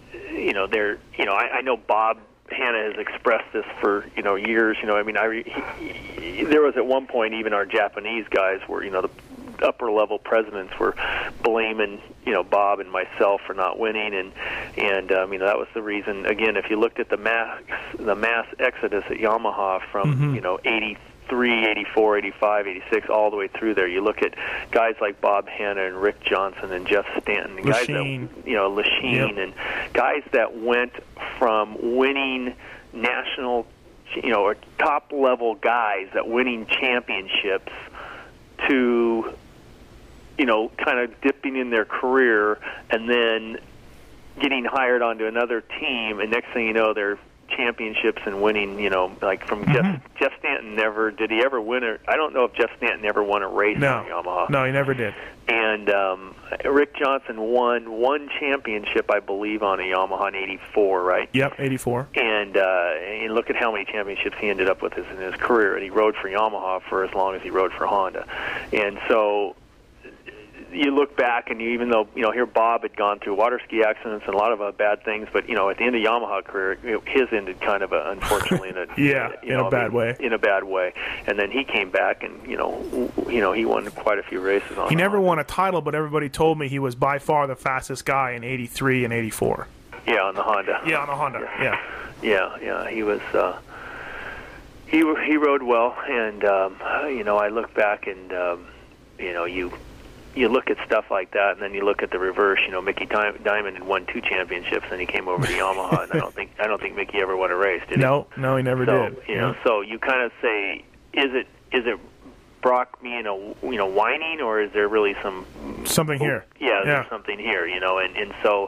I know Bob Hanna has expressed this for years. There was at one point even our Japanese guys were the upper level presidents were blaming Bob and myself for not winning, and that was the reason. Again, if you looked at the mass exodus at Yamaha from 83, 84, 85, 86, all the way through there. You look at guys like Bob Hanna and Rick Johnson and Jeff Stanton, and guys that Lachine, and guys that went from winning national, or top level guys that winning championships to kind of dipping in their career and then getting hired onto another team, and next thing you know, they're championships and winning, like from Jeff Stanton did he ever win I don't know if Jeff Stanton ever won a race on Yamaha. No, he never did. And Rick Johnson won one championship, I believe, on a Yamaha in 84, right? Yep, 84. And look at how many championships he ended up with in his career, and he rode for Yamaha for as long as he rode for Honda. And so you look back, and even though here Bob had gone through water ski accidents and a lot of bad things, but at the end of Yamaha career, his ended kind of unfortunately in a bad way. In a bad way, and then he came back, and he won quite a few races on. He never won a title, but everybody told me he was by far the fastest guy in '83 and '84. Yeah, on the Honda. Yeah, on the Honda. Yeah. He was. He rode well, and I look back, and you look at stuff like that, and then you look at the reverse. Mickey Diamond had won 2 championships, and he came over to Yamaha, and I don't think Mickey ever won a race, did he? No, he never did. So you kind of say, is it Brock being whining, or is there really something here? Yeah, there's something here, and so.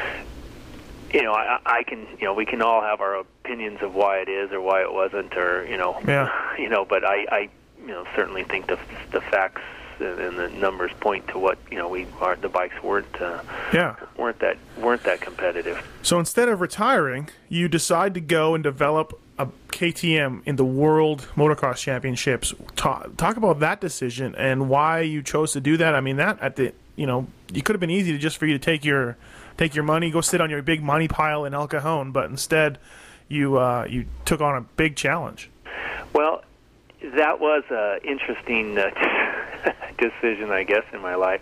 I can, we can all have our opinions of why it is or why it wasn't, or but I certainly think the facts and the numbers point to what the bikes weren't that competitive. So instead of retiring, you decide to go and develop a KTM in the World Motocross Championships. Talk about that decision and why you chose to do that. I mean, you could have been easy for you to take your money, go sit on your big money pile in El Cajon, but instead you took on a big challenge. Well, that was an interesting decision, I guess, in my life.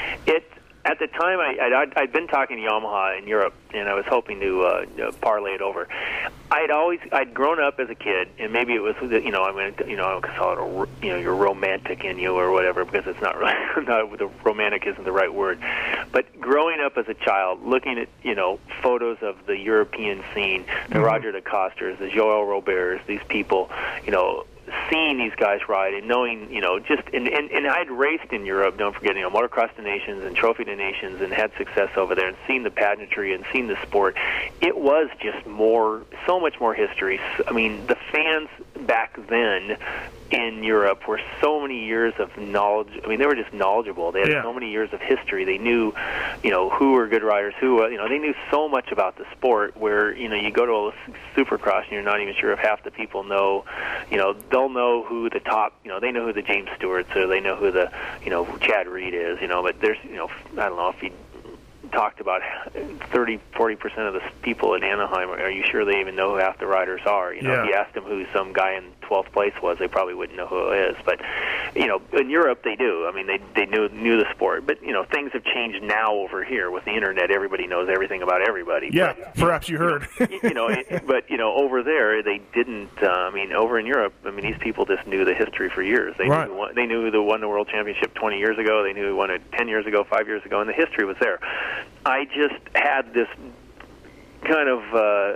At the time, I'd been talking to Yamaha in Europe, and I was hoping to parlay it over. I'd grown up as a kid, and maybe it was I'm going to call it you're romantic in you or whatever, because it's not the romantic isn't the right word. But growing up as a child, looking at photos of the European scene, the Roger de Costers, the Joel Roberts, these people, seeing these guys ride and knowing, and I'd raced in Europe, don't forget, Motocross the Nations and Trophy the Nations, and had success over there, and seen the pageantry and seen the sport. It was just so much more history. I mean, the fans back then in Europe were so many years of knowledge. I mean, they were just knowledgeable. They had so many years of history. They knew, who were good riders, they knew so much about the sport, where, you go to a Supercross and you're not even sure if half the people know, they'll know who the top, they know who the James Stewarts are, they know who the, Chad Reed is, but there's, I don't know if you talked about 30-40% of the people in Anaheim, are you sure they even know who half the riders are? If you asked them who some guy in 12th place was, they probably wouldn't know who it is. But in Europe they do. I mean, they knew the sport. But things have changed now over here with the internet. Everybody knows everything about everybody. Yeah, but, perhaps you heard. But over there they didn't. Over in Europe, these people just knew the history for years. They knew who won the world championship 20 years ago. They knew who won it 10 years ago, 5 years ago, and the history was there. I just had this kind of,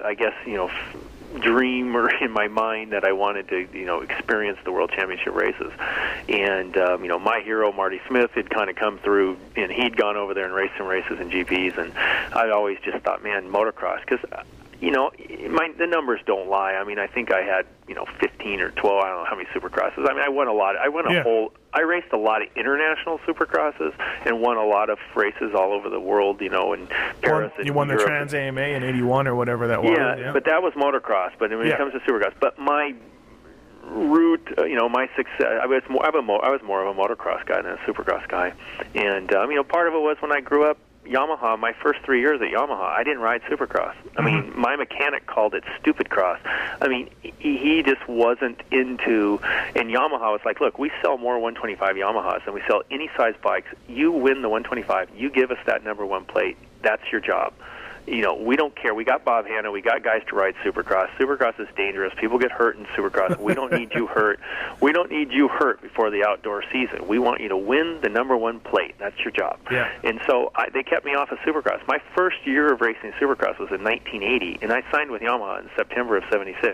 dream in my mind that I wanted to, experience the World Championship races. And, my hero, Marty Smith, had kind of come through, and he'd gone over there and raced some races in GPs, and I'd always just thought, man, motocross, because, the numbers don't lie. I think I had, 15 or 12, I don't know how many Supercrosses. I won a lot. I raced a lot of international Supercrosses and won a lot of races all over the world, in Paris. You won the Europe. Trans AMA in '81 or whatever that was. Yeah, but that was motocross. But when it comes to Supercross, but my route, my success, I was more of a motocross guy than a Supercross guy. And, part of it was when I grew up, Yamaha, my first 3 years at Yamaha, I didn't ride Supercross. My mechanic called it stupid cross. He just wasn't into, and Yamaha was like, look, we sell more 125 Yamahas than we sell any size bikes. You win the 125. You give us that number one plate. That's your job. We don't care. We got Bob Hanna. We got guys to ride Supercross. Supercross is dangerous. People get hurt in Supercross. We don't need you hurt. We don't need you hurt before the outdoor season. We want you to win the number one plate. That's your job. Yeah. And so they kept me off of Supercross. My first year of racing Supercross was in 1980, and I signed with Yamaha in September of '76.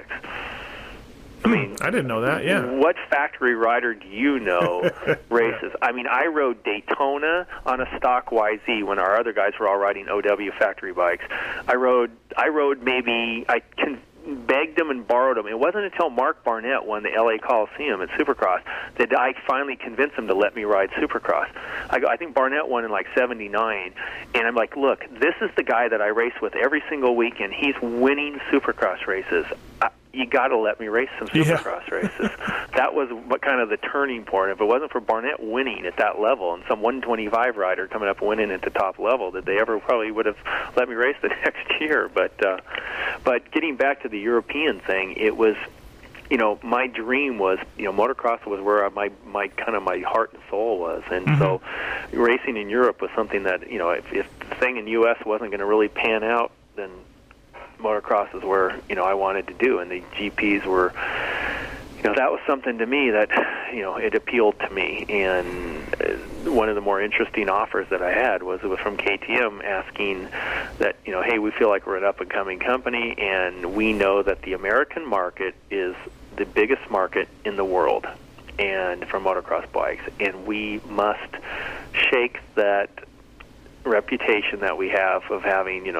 I didn't know that, yeah. What factory rider do you know races? I rode Daytona on a stock YZ when our other guys were all riding OW factory bikes. I rode maybe, I begged them and borrowed them. It wasn't until Mark Barnett won the LA Coliseum at Supercross that I finally convinced him to let me ride Supercross. I think Barnett won in like '79, and I'm like, look, this is the guy that I race with every single weekend. He's winning Supercross races. You got to let me race some Supercross races. That was what kind of the turning point. If it wasn't for Barnett winning at that level and some 125 rider coming up winning at the top level, that they ever probably would have let me race the next year. But getting back to the European thing, it was, my dream was, motocross was where my heart and soul was, and so racing in Europe was something that, if the thing in the U.S. wasn't going to really pan out, then motocross is where I wanted to do, and the GPs were, that was something to me that it appealed to me. And one of the more interesting offers that I had was from KTM asking that hey, we feel like we're an up and coming company, and we know that the American market is the biggest market in the world and for motocross bikes, and we must shake that reputation that we have of having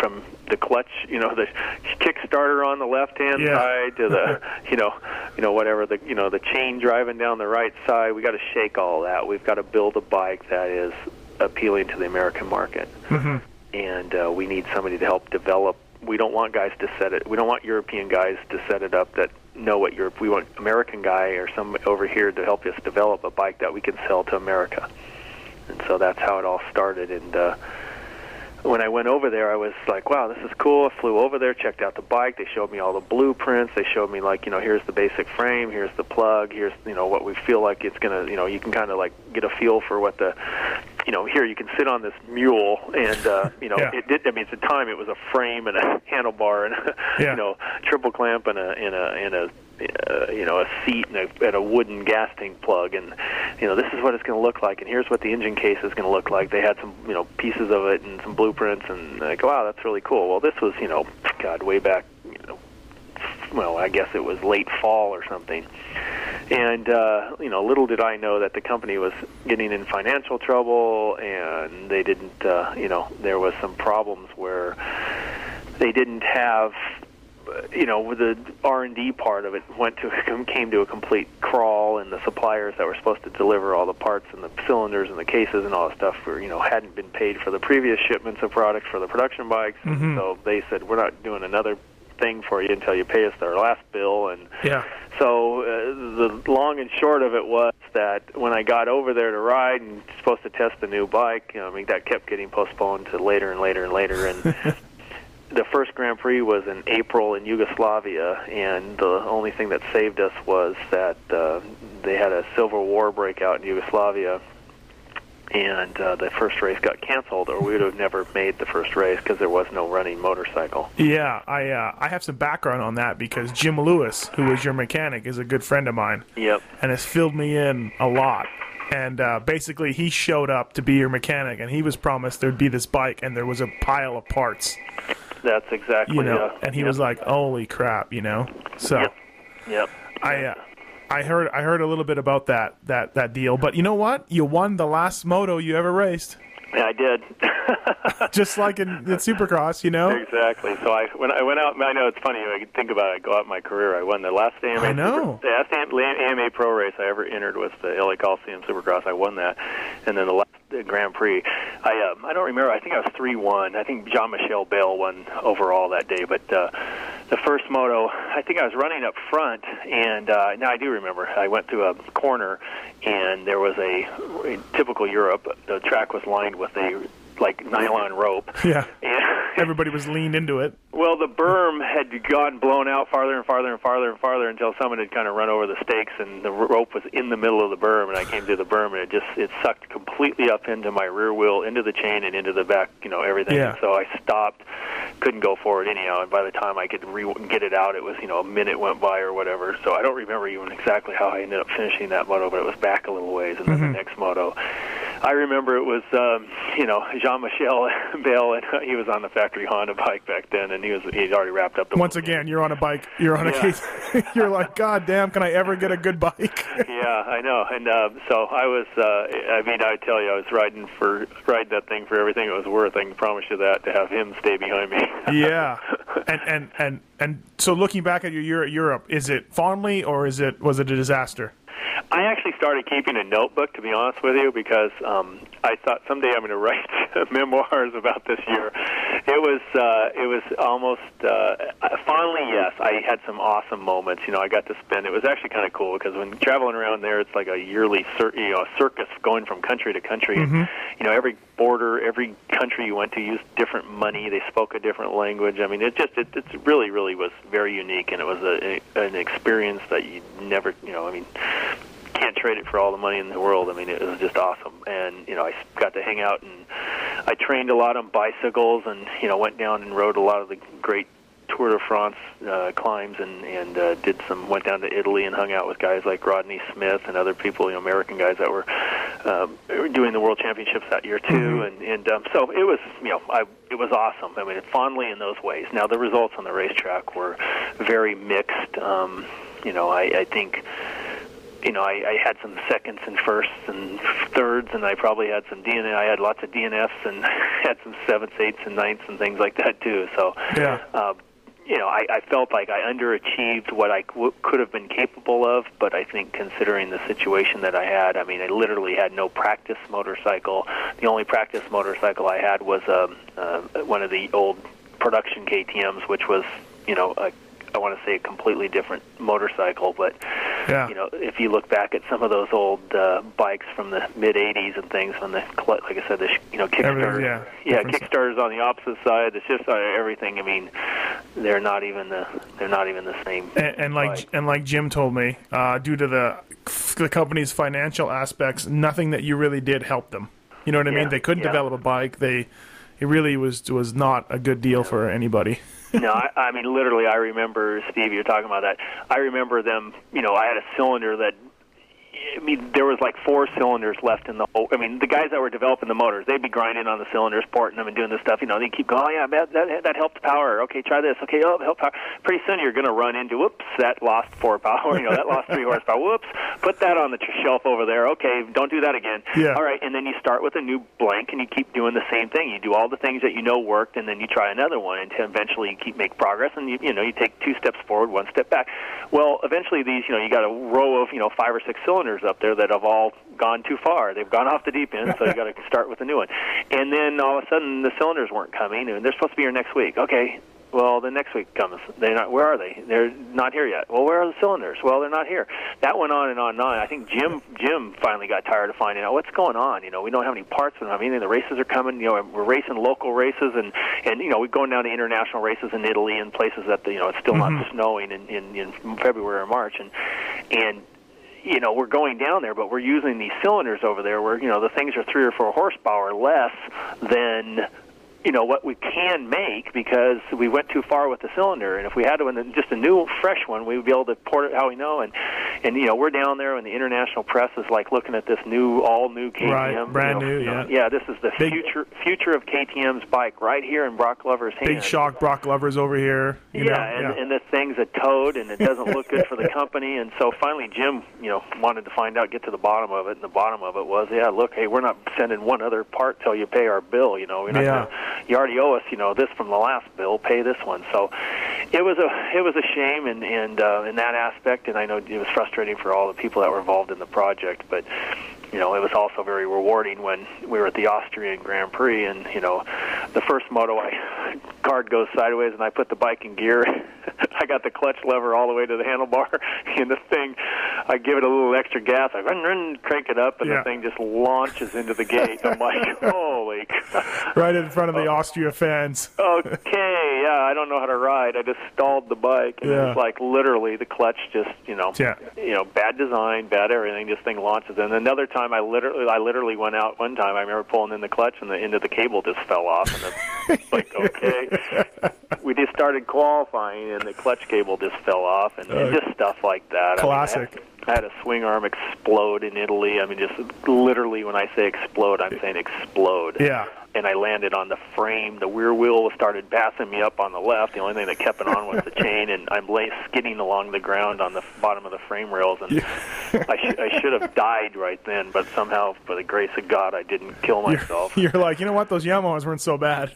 from the clutch, the Kickstarter on the left-hand side to the, whatever the chain driving down the right side. We got to shake all that. We've got to build a bike that is appealing to the American market, and we need somebody to help develop. We don't want guys to set it. We don't want European guys to set it up that know what Europe. We want American guy or some over here to help us develop a bike that we can sell to America. And so that's how it all started. And when I went over there, I was like, wow, this is cool. I flew over there, checked out the bike. They showed me all the blueprints. They showed me, like, here's the basic frame, here's the plug, here's, what we feel like it's going to, you can kind of, like, get a feel for what the, here you can sit on this mule, and, it did, at the time it was a frame and a handlebar and, a, triple clamp and a seat and a wooden gas tank plug, and this is what it's going to look like, and here's what the engine case is going to look like. They had some pieces of it and some blueprints, and I go, wow, that's really cool. Well, this was way back, I guess it was late fall or something, and little did I know that the company was getting in financial trouble, and they didn't there was some problems where they didn't have the R&D part of it came to a complete crawl, and the suppliers that were supposed to deliver all the parts and the cylinders and the cases and all that stuff hadn't been paid for the previous shipments of products for the production bikes. Mm-hmm. So they said, we're not doing another thing for you until you pay us our last bill. And so the long and short of it was that when I got over there to ride and supposed to test the new bike, that kept getting postponed to later and later and later, and the first Grand Prix was in April in Yugoslavia, and the only thing that saved us was that they had a civil war breakout in Yugoslavia, and the first race got canceled, or we would have never made the first race because there was no running motorcycle. Yeah, I have some background on that because Jim Lewis, who was your mechanic, is a good friend of mine. Yep. And has filled me in a lot. And basically, he showed up to be your mechanic, and he was promised there'd be this bike, and there was a pile of parts. That's exactly, and he was like, "Holy crap!" So, yep. I heard a little bit about that deal, but you know what? You won the last moto you ever raced. Yeah, I did. Just like in Supercross, Exactly. So when I went out, I know it's funny. I think about it. I go out in my career. I won the last AMA. The last AMA Pro race I ever entered was the LA Coliseum Supercross. I won that, and then the last Grand Prix, I don't remember. I think I was 3-1. I think Jean-Michel Bale won overall that day. But the first moto, I think I was running up front, and now I do remember. I went through a corner, and there was a typical Europe. The track was lined with a nylon rope. Yeah. And everybody was leaned into it. Well, the berm had gone blown out farther and farther and farther and farther until someone had kind of run over the stakes, and the rope was in the middle of the berm, and I came through the berm, and it sucked completely up into my rear wheel, into the chain, and into the back, everything. Yeah. And so I stopped, couldn't go forward anyhow, and by the time I could get it out, it was, a minute went by or whatever. So I don't remember even exactly how I ended up finishing that moto, but it was back a little ways, and then the next moto, I remember it was, Jean-Michel Bale, and he was on the factory Honda bike back then, and he'd already wrapped up the Once again, you're on a bike, you're on a case, you're like, God damn, can I ever get a good bike? Yeah, I know, and so I was, I tell you, I was riding that thing for everything it was worth. I can promise you that, to have him stay behind me. Yeah, and so looking back at your year at Europe, is it fondly, or was it a disaster? I actually started keeping a notebook, to be honest with you, because I thought someday I'm going to write memoirs about this year. It was almost fondly, yes. I had some awesome moments. I got to spend. It was actually kind of cool because when traveling around there, it's like a yearly circus going from country to country. Mm-hmm. And, every border, every country you went to used different money. They spoke a different language. I mean, it really, really was very unique, and it was an experience that you never, can't trade it for all the money in the world. I mean, it was just awesome. And, I got to hang out, and I trained a lot on bicycles, and, went down and rode a lot of the great Tour de France climbs, and went down to Italy and hung out with guys like Rodney Smith and other people, American guys that were doing the World Championships that year too. Mm-hmm. And so it was, it was awesome. I mean, fondly in those ways. Now the results on the racetrack were very mixed. I think I had some seconds and firsts and thirds, and I probably had some DNF. I had lots of DNFs and had some sevenths, eighths, and ninths and things like that too. So, I felt like I underachieved what I could have been capable of. But I think considering the situation that I had, I mean, I literally had no practice motorcycle. The only practice motorcycle I had was one of the old production KTMs, which was, I want to say a completely different motorcycle, but if you look back at some of those old bikes from the mid '80s and things, when like I said, Kickstarter, Kickstarter's on the opposite side. It's just everything. I mean, they're not even the same. And like Jim told me, due to the company's financial aspects, nothing that you really did helped them. You know what I mean? They couldn't develop a bike. It really was not a good deal for anybody. No, I mean, literally, I remember, Steve, you're talking about that. I remember them, I had a cylinder that, there was like 4 cylinders left in the whole. I mean, the guys that were developing the motors, they'd be grinding on the cylinders, porting them, and doing this stuff. They keep going, oh, yeah, that helped power. Okay, try this. Okay, oh, help power. Pretty soon you're going to run into, whoops, that lost 4 power. That lost 3 horsepower. Whoops, put that on the shelf over there. Okay, don't do that again. Yeah. All right, and then you start with a new blank, and you keep doing the same thing. You do all the things that worked, and then you try another one until eventually you make progress, and you take 2 steps forward, 1 step back. Well, eventually these, you got a row of 5 or 6 cylinders up there that have all gone too far. They've gone off the deep end, so you got to start with a new one. And then all of a sudden the cylinders weren't coming, and they're supposed to be here next week. Okay, well, the next week comes. They're not. Where are they? They're not here yet. Well, where are the cylinders? Well, they're not here. That went on and on and on. I think Jim finally got tired of finding out what's going on. We don't have any parts. We don't have anything. The races are coming. We're racing local races, and we're going down to international races in Italy and places that it's still not snowing in February or March, and we're going down there, but we're using these cylinders over there where, the things are 3 or 4 horsepower less than, what we can make because we went too far with the cylinder. And if we had just a new, fresh one, we would be able to port it how we know. And we're down there, and the international press is like looking at this all-new KTM. Right, brand new, yeah. Yeah, this is the future of KTM's bike right here in Brock Glover's hands. Big shock Brock Glover's over here. And this thing's a toad, and it doesn't look good for the company. And so finally Jim, wanted to find out, get to the bottom of it, and the bottom of it was, look, hey, we're not sending one other part till you pay our bill, we're not gonna, you already owe us, this from the last bill, pay this one. So it was a shame in that aspect, and I know it was frustrating for all the people that were involved in the project, but it was also very rewarding when we were at the Austrian Grand Prix, and the first moto card goes sideways, and I put the bike in gear. I got the clutch lever all the way to the handlebar, and the thing, I give it a little extra gas, I crank it up, and the thing just launches into the gate. I'm like, holy crap. Right in front of the Austria fans. Okay, I don't know how to ride. I just stalled the bike, and it's like literally the clutch just, bad design, bad everything, this thing launches. And another time I literally went out one time, I remember pulling in the clutch, and the end of the cable just fell off, and it's like, okay. We just started qualifying, and the clutch cable just fell off, and just stuff like that. Classic. I had a swing arm explode in Italy. I mean, just literally, when I say explode, I'm saying explode. Yeah. And I landed on the frame. The rear wheel started passing me up on the left. The only thing that kept it on was the chain, and I'm skidding along the ground on the bottom of the frame rails. And I should have died right then, but somehow, for the grace of God, I didn't kill myself. You're like, you know what? Those Yamahas weren't so bad.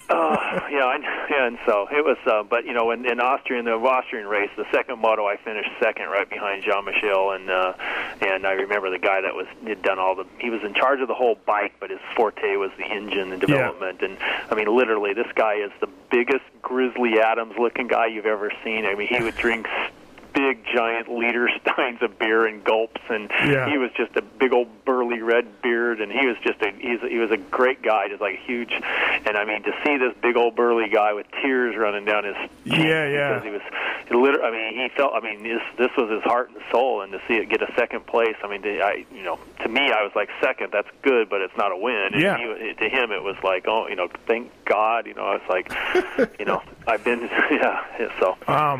And so it was. But in the Austrian race, the second moto, I finished second, right behind Jean-Michel, and I remember the guy that had done he was in charge of the whole bike, but his forte was the engine and development. And I mean, literally, this guy is the biggest Grizzly Adams-looking guy you've ever seen. I mean, he would drink big, giant liter steins of beer in gulps, and he was just a big old burly red beard, and he was just he was a great guy, just like huge. And I mean, to see this big old burly guy with tears running down his cheeks, because he was literally, I mean, he felt, I mean, this was his heart and soul, and to see it get a second place, I mean, to me, I was like, second, that's good, but it's not a win. And to him, it was like, oh, thank God, I was like, I've been, so.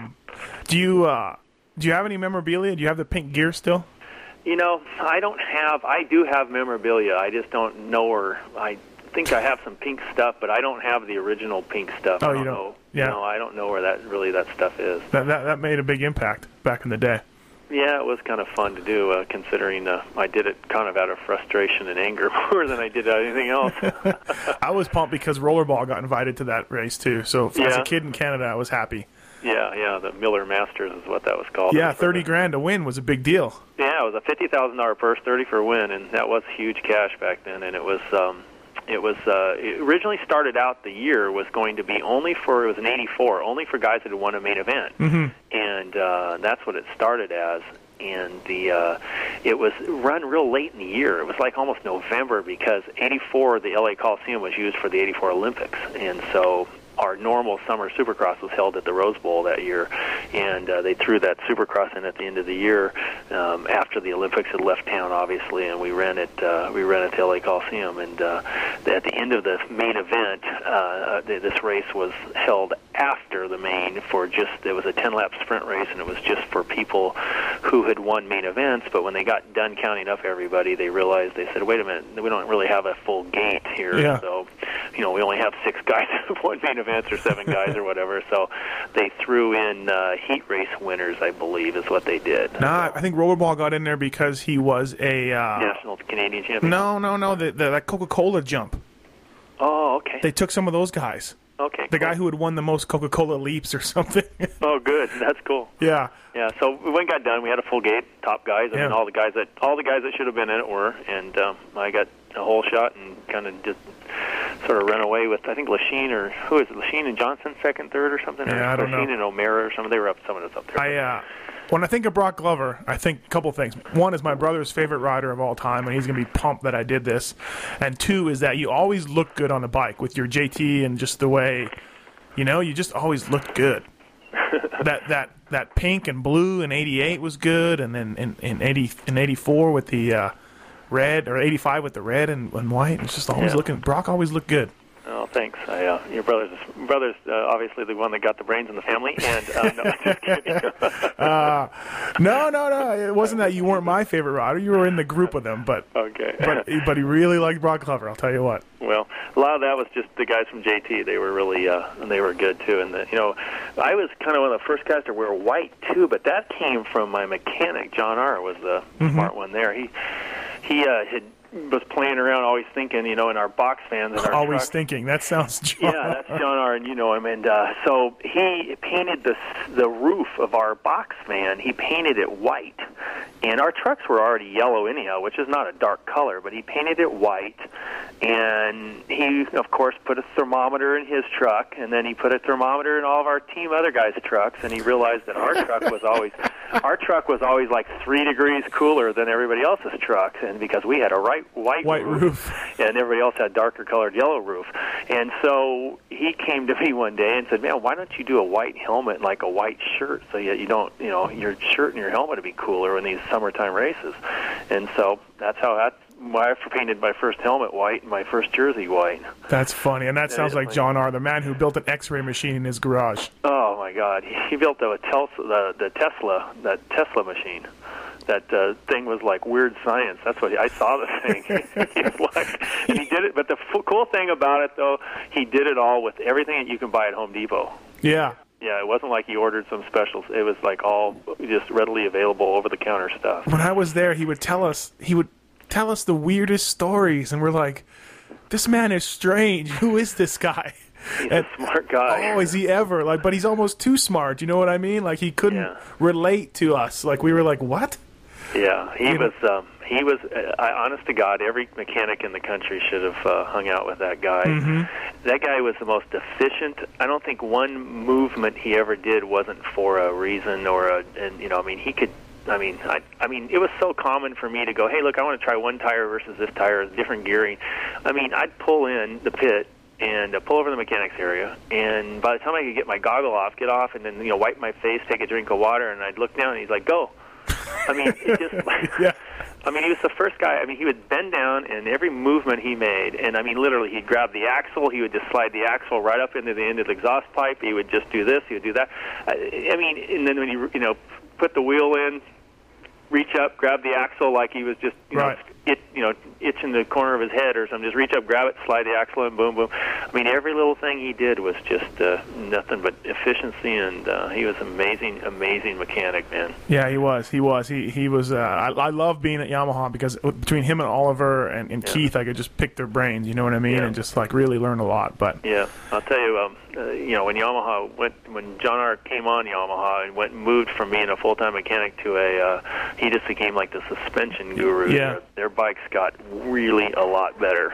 Do you have any memorabilia? Do you have the pink gear still? I do have memorabilia. I just don't know where. I think I have some pink stuff, but I don't have the original pink stuff. Oh, I don't know. Yeah. I don't know where that stuff is. That made a big impact back in the day. Yeah, it was kind of fun to do, considering I did it kind of out of frustration and anger more than I did anything else. I was pumped because Rollerball got invited to that race too. So as a kid in Canada, I was happy. Yeah, the Miller Masters is what that was called. Yeah, $30,000 to win was a big deal. Yeah, it was a $50,000 purse, 30 for a win, and that was huge cash back then. And it originally started out the year was going to be it was an 84, only for guys that had won a main event, and that's what it started as. And it was run real late in the year. It was like almost November because 84, the LA Coliseum was used for the 84 Olympics, and so our normal summer Supercross was held at the Rose Bowl that year, and they threw that Supercross in at the end of the year after the Olympics had left town, obviously, and we ran it at the LA Coliseum. And at the end of the main event, this race was held after the main it was a 10-lap sprint race, and it was just for people who had won main events. But when they got done counting up everybody, they said, wait a minute, we don't really have a full gate here, so we only have 6 guys who won main events or 7 guys or whatever. So they threw in heat race winners, I believe, is what they did. I think Rollerball got in there because he was a national Canadian champion. No, that Coca-Cola jump. Oh, okay. They took some of those guys. Okay. The guy who had won the most Coca-Cola leaps or something. Oh, good. That's cool. Yeah. Yeah. So when it got done, we had a full gate, top guys, and all the guys that should have been in it were, and I got a whole shot and kind of just sort of ran away with, I think Lachine and Johnson second, third, or something. Yeah, I don't know. Lachine and O'Mara or something. They were someone was up there. When I think of Brock Glover, I think a couple things. One is my brother's favorite rider of all time, and he's going to be pumped that I did this. And 2 is that you always look good on a bike with your JT and just the way, you just always look good. that pink and blue in '88 was good, and then in '84 with the red, or '85 with the red and white. It's just always looking. Brock always looked good. Oh, thanks. Your brother's obviously the one that got the brains in the family, and no, just kidding. No. It wasn't that you weren't my favorite rider. You were in the group with them, but okay. but he really liked Brock Glover. I'll tell you what. Well, a lot of that was just the guys from JT. They were really they were good too. And I was kind of one of the first guys to wear white too, but that came from my mechanic. John R. was the smart one there. He was playing around, always thinking, in our box fans. In our always truck. Thinking. That sounds John. Yeah, that's John R. and you know him. And so he painted the roof of our box van. He painted it white. And our trucks were already yellow anyhow, which is not a dark color, but he painted it white. And he, of course, put a thermometer in his truck, and then he put a thermometer in all of our team other guys' trucks, and he realized that our truck was always like 3 degrees cooler than everybody else's trucks, and because we had a white roof, and everybody else had darker colored yellow roof. And so he came to me one day and said, man, why don't you do a white helmet and like a white shirt so you don't, your shirt and your helmet would be cooler in these summertime races. And so that's why I painted my first helmet white and my first jersey white. That's funny, and that sounds like John R., the man who built an X-ray machine in his garage. Oh my God, he built the Tesla machine. That thing was like weird science. That's what I saw the thing. And he did it. But the cool thing about it, though, he did it all with everything that you can buy at Home Depot. Yeah. Yeah, it wasn't like he ordered some specials. It was like all just readily available over-the-counter stuff. When I was there, he would tell us the weirdest stories, and we're like, this man is strange. Who is this guy? He's a smart guy. Oh, is he ever? But he's almost too smart. You know what I mean? Like, he couldn't relate to us. Like, we were like, what? Yeah, he was, honest to God, every mechanic in the country should have hung out with that guy. Mm-hmm. That guy was the most efficient. I don't think one movement he ever did wasn't for a reason he could. It was so common for me to go, hey, look, I want to try one tire versus this tire, different gearing. I'd pull in the pit and pull over the mechanics area, and by the time I could get my goggle off, get off, and then wipe my face, take a drink of water, and I'd look down, and he's like, go. It just yeah. He was the first guy. He would bend down, and every movement he made, and literally, he'd grab the axle. He would just slide the axle right up into the end of the exhaust pipe. He would just do this. He would do that. And then when you put the wheel in, reach up, grab the axle like he was just itch in the corner of his head or something. Just reach up, grab it, slide the axle, and boom, boom. I mean, every little thing he did was just nothing but efficiency, and he was amazing mechanic, man. Yeah, he was. He was. I love being at Yamaha because between him and Oliver and Keith, I could just pick their brains. You know what I mean? And just like really learn a lot. But yeah, I'll tell you, when Yamaha when John R. came on Yamaha and moved from being a full-time mechanic to he just became like the suspension guru. Yeah. Their bikes got really a lot better.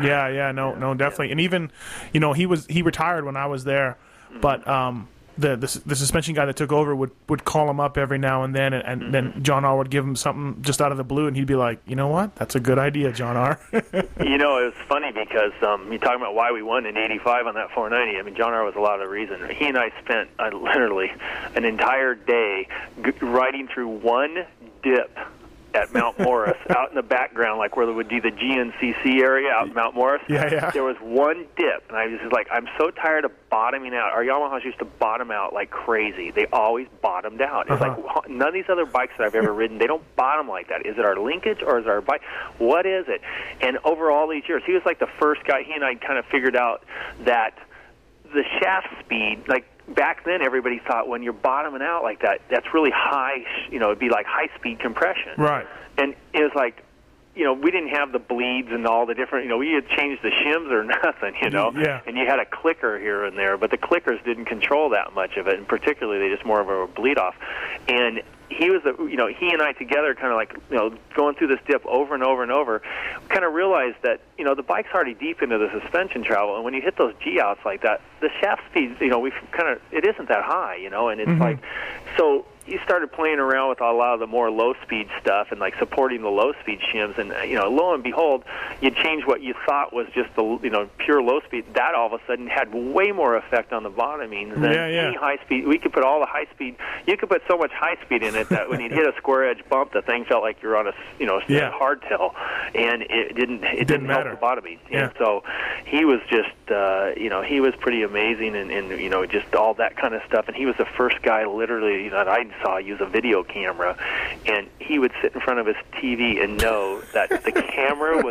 No, definitely. And even, he retired when I was there, but the suspension guy that took over would call him up every now and then, and then John R. would give him something just out of the blue, and he'd be like, you know what? That's a good idea, John R. It was funny because you're talking about why we won in '85 on that 490. I mean, John R. was a lot of the reason. He and I spent literally an entire day riding through one dip at Mount Morris, out in the background, like where there would be the GNCC area out in Mount Morris. Yeah. There was one dip, and I was just like, I'm so tired of bottoming out. Our Yamahas used to bottom out like crazy. They always bottomed out. It's like none of these other bikes that I've ever ridden, they don't bottom like that. Is it our linkage or is it our bike? What is it? And over all these years, he was like the first guy. He and I kind of figured out that the shaft speed, like, back then, everybody thought when you're bottoming out like that, that's really high, it'd be like high-speed compression. Right. And it was like, we didn't have the bleeds and all the different, we had changed the shims or nothing, Yeah. And you had a clicker here and there, but the clickers didn't control that much of it, and particularly they just more of a bleed-off. And he was, he and I together kind of like, going through this dip over and over and over, kind of realized that, the bike's already deep into the suspension travel, and when you hit those G-outs like that, the shaft speed, it isn't that high, and it's like, so you started playing around with a lot of the more low-speed stuff and, like, supporting the low-speed shims, and, lo and behold, you change what you thought was just the, pure low-speed. That all of a sudden had way more effect on the bottoming than any high-speed. We could put all the high-speed. You could put so much high-speed in it that when you'd hit a square-edge bump, the thing felt like you're on a, hardtail, and it didn't help the bottoming. Yeah. And so he was just, he was pretty amazing, and just all that kind of stuff. And he was the first guy, literally, that I saw use a video camera, and he would sit in front of his TV and know that the camera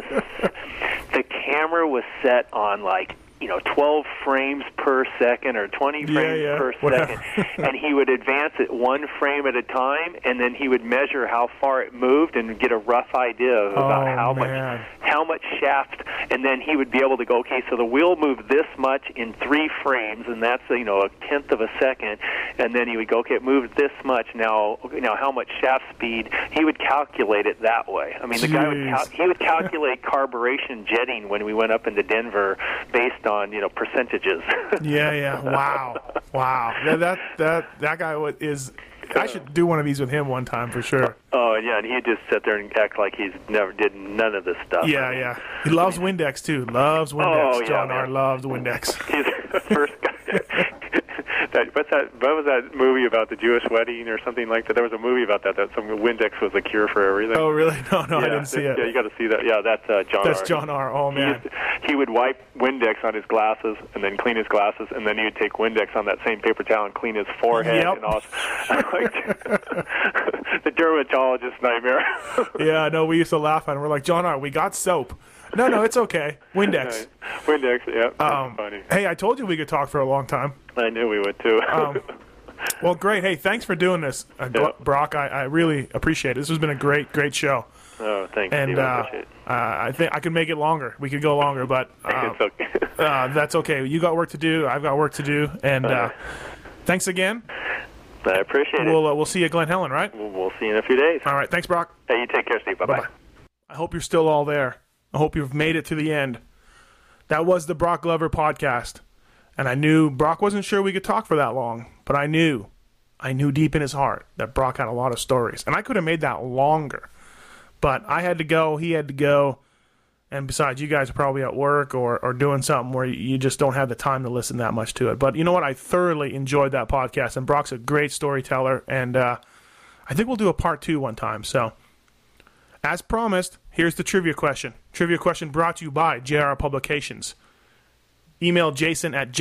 was set on like 12 frames per second or 20 frames per second, and he would advance it one frame at a time, and then he would measure how far it moved and get a rough idea about how much shaft, and then he would be able to go, okay, so the wheel moved this much in 3 frames, and that's a tenth of a second, and then he would go, okay, it moved this much, now how much shaft speed? He would calculate it that way. I mean, the guy would calculate carburation jetting when we went up into Denver based on percentages. Wow. That guy is. I should do one of these with him one time for sure. Oh yeah, and he'd just sit there and act like he's never did none of this stuff. Yeah. He loves Windex too. Loves Windex. Oh, yeah, John man. R. loves Windex. He's the first guy. What was that movie about the Jewish wedding or something like that? There was a movie about that some Windex was a cure for everything. Oh, really? No, I didn't see it. Yeah, you got to see that. Yeah, that's John R. That's John R. Oh, man. He would wipe Windex on his glasses and then clean his glasses, and then he would take Windex on that same paper towel and clean his forehead. Yep. And all. The dermatologist nightmare. Yeah, no, we used to laugh at him. We're like, John R., we got soap. No, it's okay. Windex. Windex, yeah. That's funny. Hey, I told you we could talk for a long time. I knew we would, too. Well, great. Hey, thanks for doing this, Brock. I really appreciate it. This has been a great show. Oh, thanks, and Steve. I appreciate it. I think I could make it longer. We could go longer, but it's okay. that's okay. You got work to do. I've got work to do. And thanks again. I appreciate it. We'll see you at Glen Helen, right? We'll see you in a few days. All right. Thanks, Brock. Hey, you take care, Steve. Bye-bye. I hope you're still all there. I hope you've made it to the end. That was the Brock Glover podcast. And I knew Brock wasn't sure we could talk for that long, but I knew deep in his heart that Brock had a lot of stories. And I could have made that longer. But I had to go, he had to go, and besides, you guys are probably at work or doing something where you just don't have the time to listen that much to it. But you know what? I thoroughly enjoyed that podcast, and Brock's a great storyteller, and I think we'll do a part 2 one time. So, as promised, here's the trivia question. Trivia question brought to you by JR Publications. Email Jason at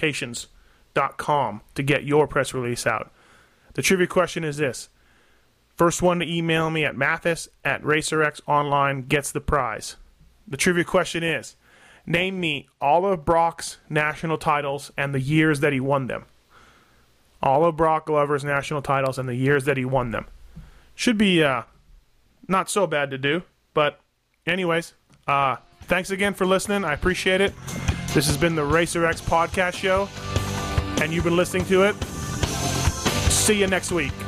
jr-publications.com to get your press release out. The trivia question is this. First one to email me at Mathis@RacerXOnline gets the prize. The trivia question is, name me all of Brock's national titles and the years that he won them. All of Brock Glover's national titles and the years that he won them. Should be not so bad to do, but anyways, thanks again for listening. I appreciate it. This has been the Racer X Podcast Show, and you've been listening to it. See you next week.